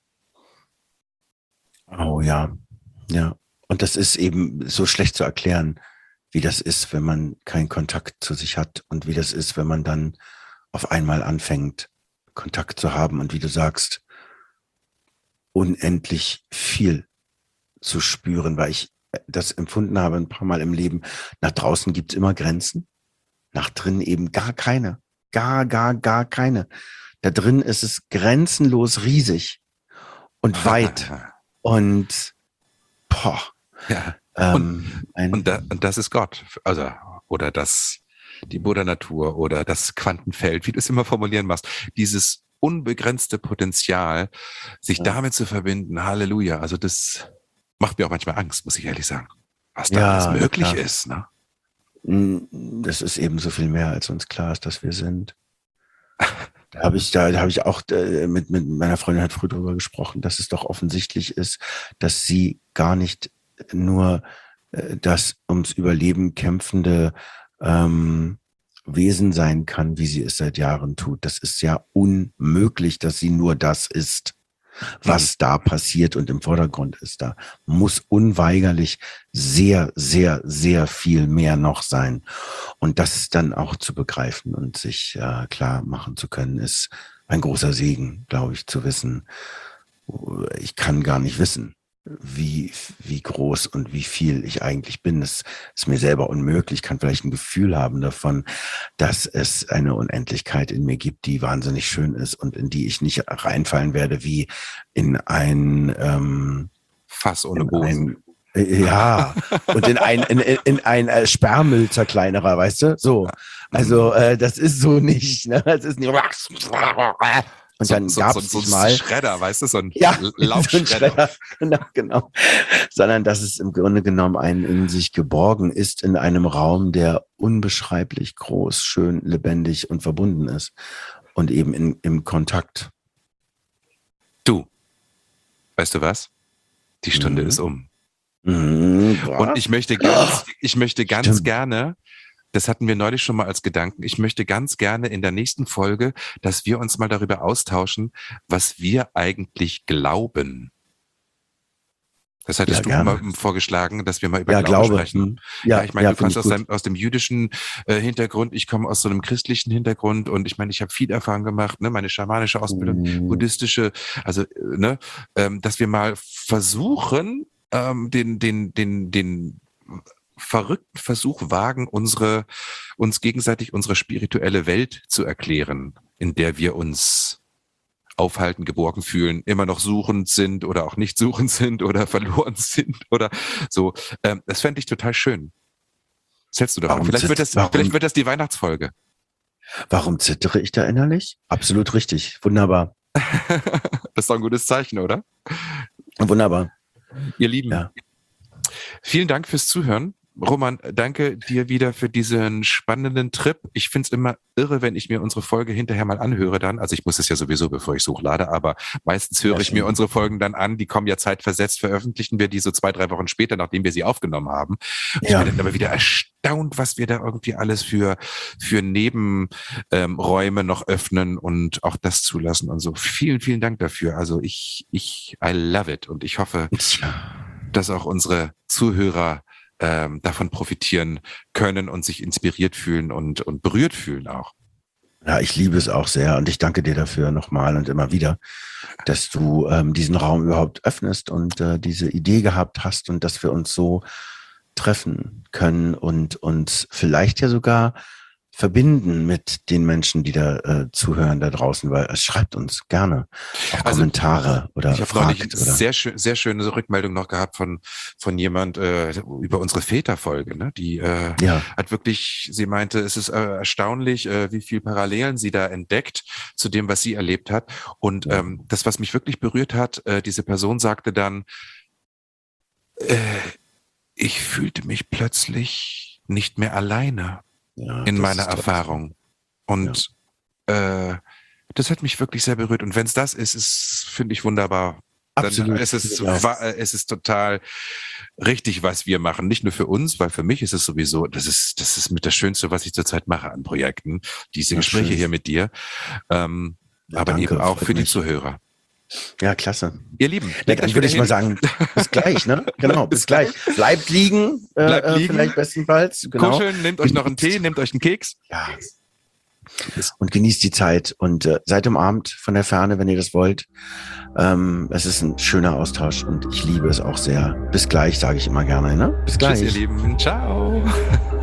Oh ja, ja. Und das ist eben so schlecht zu erklären, wie das ist, wenn man keinen Kontakt zu sich hat und wie das ist, wenn man dann auf einmal anfängt, Kontakt zu haben und wie du sagst, unendlich viel zu spüren, weil ich das empfunden habe ein paar Mal im Leben. Nach draußen gibt's immer Grenzen, nach drinnen eben gar keine, gar, gar, gar keine. Da drin ist es grenzenlos riesig und weit und boah. Ja. Ähm, und, und, da, und das ist Gott, also oder das die Buddha-Natur oder das Quantenfeld, wie du es immer formulieren machst, dieses unbegrenzte Potenzial, sich ja. damit zu verbinden. Halleluja. Also das macht mir auch manchmal Angst, muss ich ehrlich sagen, was da ja, alles möglich klar. ist. Ne? Das ist eben so viel mehr, als uns klar ist, dass wir sind. Da habe ich, da, da habe ich auch äh, mit, mit meiner Freundin hat früh drüber gesprochen, dass es doch offensichtlich ist, dass sie gar nicht nur äh, das ums Überleben kämpfende ähm, Wesen sein kann, wie sie es seit Jahren tut. Das ist ja unmöglich, dass sie nur das ist, was da passiert und im Vordergrund ist. Da muss unweigerlich sehr, sehr, sehr viel mehr noch sein. Und das dann auch zu begreifen und sich äh, klar machen zu können, ist ein großer Segen, glaube ich, zu wissen. Ich kann gar nicht wissen, wie, wie groß und wie viel ich eigentlich bin. Das ist mir selber unmöglich. Ich kann vielleicht ein Gefühl haben davon, dass es eine Unendlichkeit in mir gibt, die wahnsinnig schön ist und in die ich nicht reinfallen werde wie in ein ähm, Fass ohne Boden. Ja, und in ein, in, in ein äh, Sperrmüll-Zerkleinerer, weißt du? So. Also, äh, das ist so nicht, ne? Das ist nicht. Und so, dann so, gab so, es so ein mal Schredder, weißt du, so ein ja, Laufschredder. So ein Schredder. Genau, genau. Sondern dass es im Grunde genommen ein in sich geborgen ist in einem Raum, der unbeschreiblich groß, schön, lebendig und verbunden ist. Und eben in, im Kontakt. Du, weißt du was? Die Stunde Mhm. ist um. Mhm, und ich möchte ganz, ich möchte ganz Stimmt. gerne, das hatten wir neulich schon mal als Gedanken, ich möchte ganz gerne in der nächsten Folge, dass wir uns mal darüber austauschen, was wir eigentlich glauben. Das hattest Ja, du gerne. mal vorgeschlagen, dass wir mal über Ja, Glaube, Glaube. sprechen. Hm. Ja, Ja, ich meine, ja, du finde kommst ich aus, gut. deinem, aus dem jüdischen äh, Hintergrund, ich komme aus so einem christlichen Hintergrund und ich meine, ich habe viel Erfahrung gemacht, ne, meine schamanische Ausbildung, Hm. buddhistische, also äh, ne, ähm, dass wir mal versuchen, ähm, den, den, den, den verrückten Versuch wagen, unsere, uns gegenseitig unsere spirituelle Welt zu erklären, in der wir uns aufhalten, geborgen fühlen, immer noch suchend sind oder auch nicht suchend sind oder verloren sind oder so. Ähm, das fände ich total schön. Was hältst du davon? Warum, Vielleicht wird zit das, vielleicht warum, wird das die Weihnachtsfolge. warum zittere ich da innerlich? Absolut richtig. Wunderbar. Das ist doch ein gutes Zeichen, oder? Wunderbar. Ihr Lieben, Ja. vielen Dank fürs Zuhören. Roman, danke dir wieder für diesen spannenden Trip. Ich find's immer irre, wenn ich mir unsere Folge hinterher mal anhöre dann. Also ich muss es ja sowieso, bevor ich hochlade, aber meistens höre Ja, ich mir schön. unsere Folgen dann an. Die kommen ja zeitversetzt, veröffentlichen wir die so zwei, drei Wochen später, nachdem wir sie aufgenommen haben. Und ich Ja. bin dann immer wieder erstaunt, was wir da irgendwie alles für, für Nebenräume ähm, Räume noch öffnen und auch das zulassen und so. Vielen, vielen Dank dafür. Also ich, ich, I love it und ich hoffe, dass auch unsere Zuhörer ähm, davon profitieren können und sich inspiriert fühlen und, und berührt fühlen auch. Ja, ich liebe es auch sehr und ich danke dir dafür nochmal und immer wieder, dass du ähm, diesen Raum überhaupt öffnest und äh, diese Idee gehabt hast und dass wir uns so treffen können und uns vielleicht ja sogar verbinden mit den Menschen, die da äh, zuhören da draußen, weil es schreibt uns gerne auch Also, Kommentare oder ich habe neulich fragt. eine Oder sehr, schön, sehr schöne Rückmeldung noch gehabt von, von jemand äh, über unsere Väterfolge. Ne? Die äh, ja, hat wirklich, sie meinte, es ist äh, erstaunlich, äh, wie viel Parallelen sie da entdeckt zu dem, was sie erlebt hat. Und Ja. ähm, das, was mich wirklich berührt hat, äh, diese Person sagte dann, äh, ich fühlte mich plötzlich nicht mehr alleine ja, in das meiner ist toll. Erfahrung. Und äh, das hat mich wirklich sehr berührt. Und wenn es das ist, ist finde ich wunderbar. Dann Absolut. ist es, Ja. wa- äh, es ist total richtig, was wir machen. Nicht nur für uns, weil für mich ist es sowieso, das ist, das ist mit das Schönste, was ich zurzeit mache an Projekten. Diese Ja, Gespräche schön. hier mit dir. Ähm, Ja, aber danke, eben auch freut für die mich. Zuhörer. Ja, klasse. Ihr Lieben, Ja, legt dann euch würde wieder ich mal hin. sagen, bis gleich, ne? Genau, bis Bis gleich. Bleibt liegen, äh, Bleibt äh, liegen. vielleicht bestenfalls. Genau. Kuscheln, nehmt euch noch einen Tee, nehmt euch einen Keks. Ja. Und genießt die Zeit und äh, seid umarmt von der Ferne, wenn ihr das wollt. Ähm, es ist ein schöner Austausch und ich liebe es auch sehr. Bis gleich, sage ich immer gerne. Ne? Bis gleich. Tschüss, ihr Lieben. Ciao.